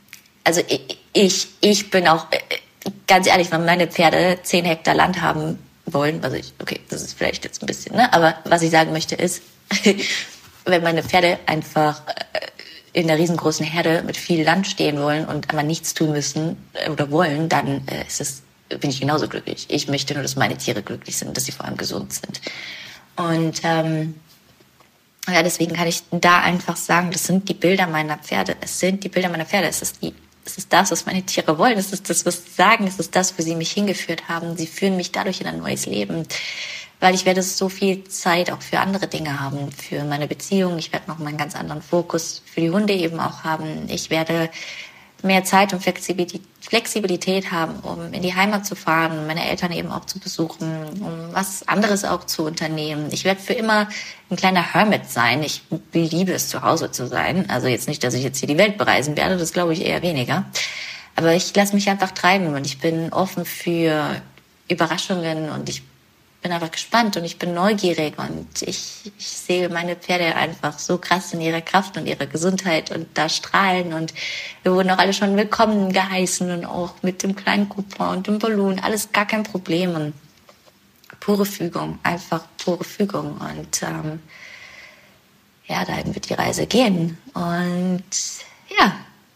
also ich bin auch, ganz ehrlich, wenn meine Pferde 10 Hektar Land haben wollen, okay, das ist vielleicht jetzt ein bisschen, ne? Aber was ich sagen möchte ist, wenn meine Pferde einfach in der riesengroßen Herde mit viel Land stehen wollen und aber nichts tun müssen oder wollen, dann bin ich genauso glücklich. Ich möchte nur, dass meine Tiere glücklich sind, dass sie vor allem gesund sind. Und ja, deswegen kann ich da einfach sagen, das sind die Bilder meiner Pferde. Es sind die Bilder meiner Pferde. Es ist das, was meine Tiere wollen. Es ist das, was sie sagen. Es ist das, wo sie mich hingeführt haben. Sie führen mich dadurch in ein neues Leben. Weil ich werde so viel Zeit auch für andere Dinge haben, für meine Beziehung. Ich werde noch mal einen ganz anderen Fokus für die Hunde eben auch haben. Ich werde mehr Zeit und Flexibilität haben, um in die Heimat zu fahren, meine Eltern eben auch zu besuchen, um was anderes auch zu unternehmen. Ich werde für immer ein kleiner Hermit sein. Ich liebe es, zu Hause zu sein. Also jetzt nicht, dass ich jetzt hier die Welt bereisen werde, das glaube ich eher weniger. Aber ich lasse mich einfach treiben und ich bin offen für Überraschungen und ich bin einfach gespannt und ich bin neugierig und ich sehe meine Pferde einfach so krass in ihrer Kraft und ihrer Gesundheit und da strahlen und wir wurden auch alle schon willkommen geheißen und auch mit dem kleinen Coupon und dem Ballon, alles gar kein Problem und pure Fügung, einfach pure Fügung und ja, dahin wird die Reise gehen und ja,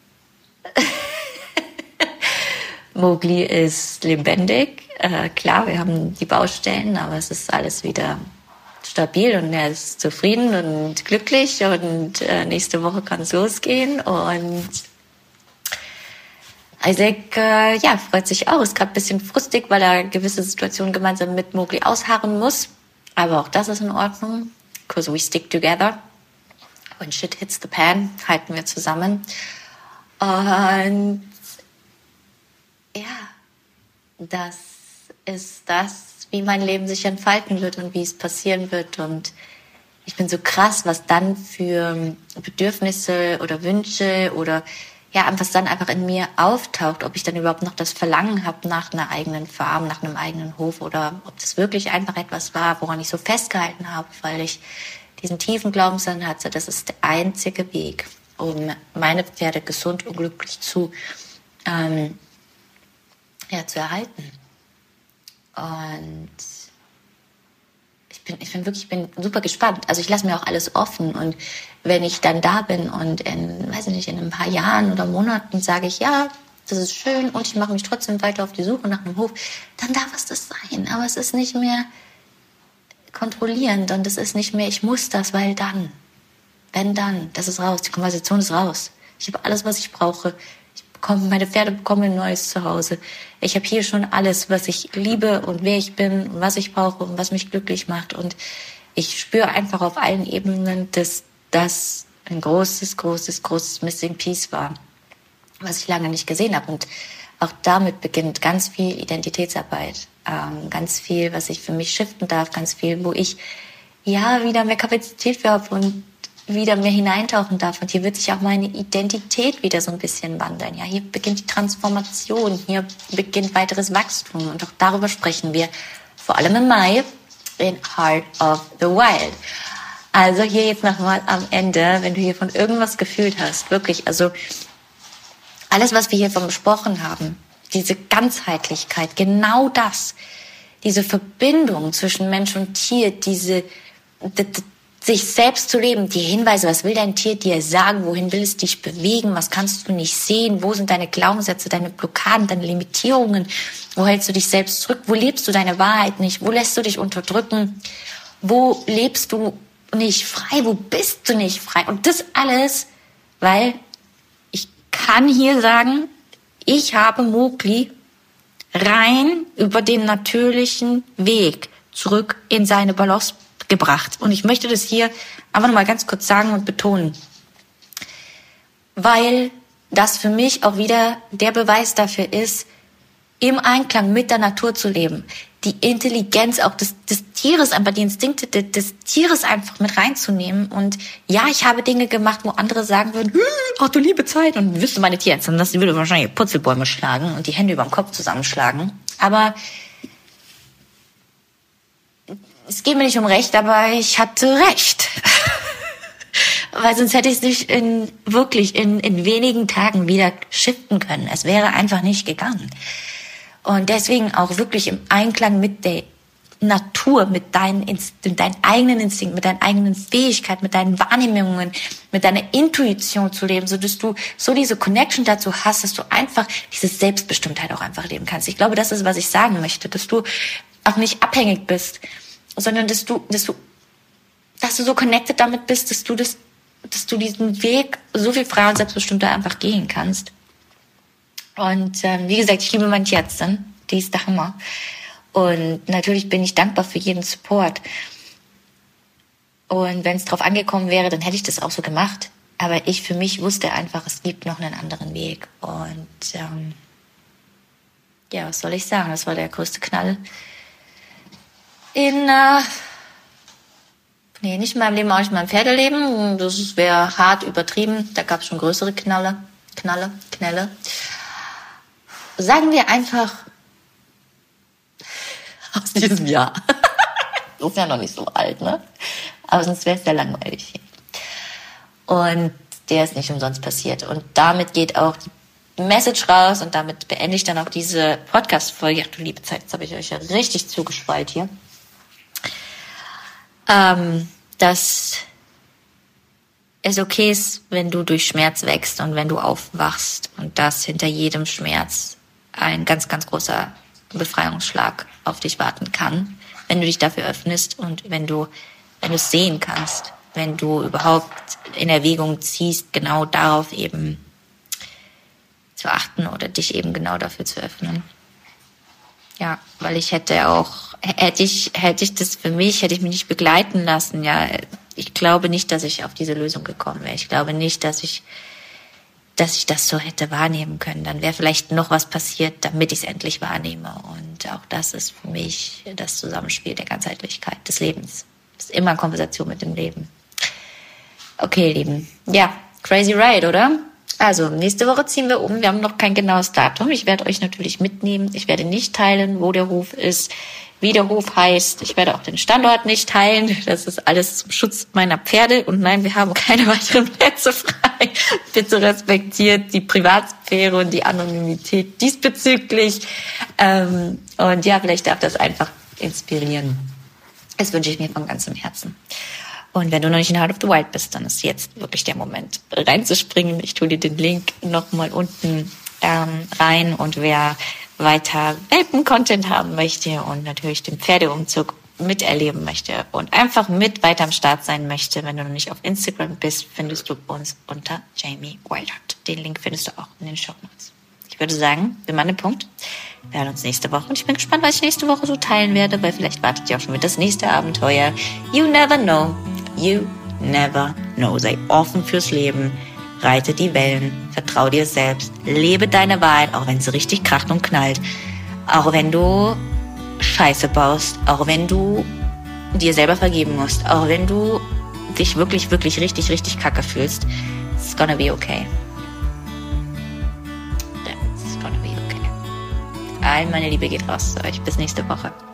Mowgli ist lebendig. Klar, wir haben die Baustellen, aber es ist alles wieder stabil und er ist zufrieden und glücklich und nächste Woche kann es losgehen und Isaac ja, freut sich auch. Ist gerade ein bisschen frustig, weil er gewisse Situationen gemeinsam mit Mowgli ausharren muss, aber auch das ist in Ordnung, because we stick together. When shit hits the pan, halten wir zusammen und ja, das ist das, wie mein Leben sich entfalten wird und wie es passieren wird. Und ich bin so krass, was dann für Bedürfnisse oder Wünsche oder ja, was dann einfach in mir auftaucht, ob ich dann überhaupt noch das Verlangen habe nach einer eigenen Farm, nach einem eigenen Hof oder ob das wirklich einfach etwas war, woran ich so festgehalten habe, weil ich diesen tiefen Glaubenssatz hatte, das ist der einzige Weg, um meine Pferde gesund und glücklich zu erhalten. Und ich bin super gespannt. Also ich lasse mir auch alles offen und wenn ich dann da bin und in ein paar Jahren oder Monaten sage ich, ja, das ist schön und ich mache mich trotzdem weiter auf die Suche nach einem Hof, dann darf es das sein. Aber es ist nicht mehr kontrollierend und es ist nicht mehr, ich muss das, weil dann, wenn dann, das ist raus, die Konversation ist raus. Ich habe alles, was ich brauche. Meine Pferde bekommen ein neues Zuhause. Ich habe hier schon alles, was ich liebe und wer ich bin und was ich brauche und was mich glücklich macht. Und ich spüre einfach auf allen Ebenen, dass das ein großes Missing Piece war, was ich lange nicht gesehen habe. Und auch damit beginnt ganz viel Identitätsarbeit, ganz viel, was ich für mich shiften darf, ganz viel, wo ich ja wieder mehr Kapazität für habe und wieder mehr hineintauchen darf. Und hier wird sich auch meine Identität wieder so ein bisschen wandeln. Ja, hier beginnt die Transformation, hier beginnt weiteres Wachstum. Und auch darüber sprechen wir vor allem im Mai in Heart of the Wild. Also hier jetzt nochmal am Ende, wenn du hier von irgendwas gefühlt hast, wirklich, also alles, was wir hiervon besprochen haben, diese Ganzheitlichkeit, genau das, diese Verbindung zwischen Mensch und Tier, sich selbst zu leben, die Hinweise, was will dein Tier dir sagen, wohin will es dich bewegen, was kannst du nicht sehen, wo sind deine Glaubenssätze, deine Blockaden, deine Limitierungen, wo hältst du dich selbst zurück, wo lebst du deine Wahrheit nicht, wo lässt du dich unterdrücken, wo lebst du nicht frei, wo bist du nicht frei und das alles, weil ich kann hier sagen, ich habe Mowgli rein über den natürlichen Weg zurück in seine Balance gebracht. Und ich möchte das hier einfach noch mal ganz kurz sagen und betonen, weil das für mich auch wieder der Beweis dafür ist, im Einklang mit der Natur zu leben, die Intelligenz auch des Tieres, einfach die Instinkte des Tieres einfach mit reinzunehmen. Und ja, ich habe Dinge gemacht, wo andere sagen würden, ach du liebe Zeit, und wüsste meine Tierärztin, dass sie würde wahrscheinlich Purzelbäume schlagen und die Hände über dem Kopf zusammenschlagen. Aber es geht mir nicht um Recht, aber ich hatte Recht. Weil sonst hätte ich es nicht in wenigen Tagen wieder shiften können. Es wäre einfach nicht gegangen. Und deswegen auch wirklich im Einklang mit der Natur, mit deinen eigenen Instinkten, mit deinen eigenen Fähigkeiten, mit deinen Wahrnehmungen, mit deiner Intuition zu leben, so dass du so diese Connection dazu hast, dass du einfach diese Selbstbestimmtheit auch einfach leben kannst. Ich glaube, das ist, was ich sagen möchte, dass du auch nicht abhängig bist, sondern dass du so connected damit bist, dass du diesen Weg so viel freier und selbstbestimmter einfach gehen kannst. Und wie gesagt, ich liebe meine Tierärztin, die ist der Hammer. Und natürlich bin ich dankbar für jeden Support. Und wenn es drauf angekommen wäre, dann hätte ich das auch so gemacht. Aber ich für mich wusste einfach, es gibt noch einen anderen Weg. Und ja, was soll ich sagen? Das war der größte Knall nicht in meinem Leben, auch nicht in meinem Pferdeleben. Das wäre hart übertrieben. Da gab es schon größere Knälle. Sagen wir einfach aus diesem Jahr. Das ist ja noch nicht so alt, ne? Aber sonst wäre es sehr langweilig. Und der ist nicht umsonst passiert. Und damit geht auch die Message raus und damit beende ich dann auch diese Podcast-Folge. Ach du liebe Zeit, jetzt habe ich euch ja richtig zugeschwallt hier. Dass es okay ist, wenn du durch Schmerz wächst und wenn du aufwachst und dass hinter jedem Schmerz ein ganz, ganz großer Befreiungsschlag auf dich warten kann, wenn du dich dafür öffnest und wenn du es sehen kannst, wenn du überhaupt in Erwägung ziehst, genau darauf eben zu achten oder dich eben genau dafür zu öffnen. Ja, weil ich hätte ich mich nicht begleiten lassen, ja, ich glaube nicht, dass ich auf diese Lösung gekommen wäre. Ich glaube nicht, dass ich das so hätte wahrnehmen können. Dann wäre vielleicht noch was passiert, damit ich es endlich wahrnehme. Und auch das ist für mich das Zusammenspiel der Ganzheitlichkeit des Lebens. Das ist immer Konversation mit dem Leben. Okay, ihr Lieben. Ja, crazy ride, oder? Also, nächste Woche ziehen wir um. Wir haben noch kein genaues Datum. Ich werde euch natürlich mitnehmen. Ich werde nicht teilen, wo der Hof ist, wie der Hof heißt. Ich werde auch den Standort nicht teilen. Das ist alles zum Schutz meiner Pferde. Und nein, wir haben keine weiteren Plätze frei. Bitte respektiert die Privatsphäre und die Anonymität diesbezüglich. Und ja, vielleicht darf das einfach inspirieren. Das wünsche ich mir von ganzem Herzen. Und wenn du noch nicht in Heart of the Wild bist, dann ist jetzt wirklich der Moment, reinzuspringen. Ich tue dir den Link nochmal unten rein. Und wer weiter Welpen-Content haben möchte und natürlich den Pferdeumzug miterleben möchte und einfach mit weiter am Start sein möchte, wenn du noch nicht auf Instagram bist, findest du uns unter Jamie Whiteheart. Den Link findest du auch in den Shownotes. Ich würde sagen, wir machen den Punkt. Wir hören uns nächste Woche und ich bin gespannt, was ich nächste Woche so teilen werde, weil vielleicht wartet ja auch schon wieder das nächste Abenteuer. You never know. You never know. Sei offen fürs Leben. Reite die Wellen. Vertrau dir selbst. Lebe deine Wahrheit, auch wenn es richtig kracht und knallt. Auch wenn du Scheiße baust. Auch wenn du dir selber vergeben musst. Auch wenn du dich wirklich, wirklich richtig, richtig kacke fühlst. It's gonna be okay. It's gonna be okay. All meine Liebe geht raus zu euch. Bis nächste Woche.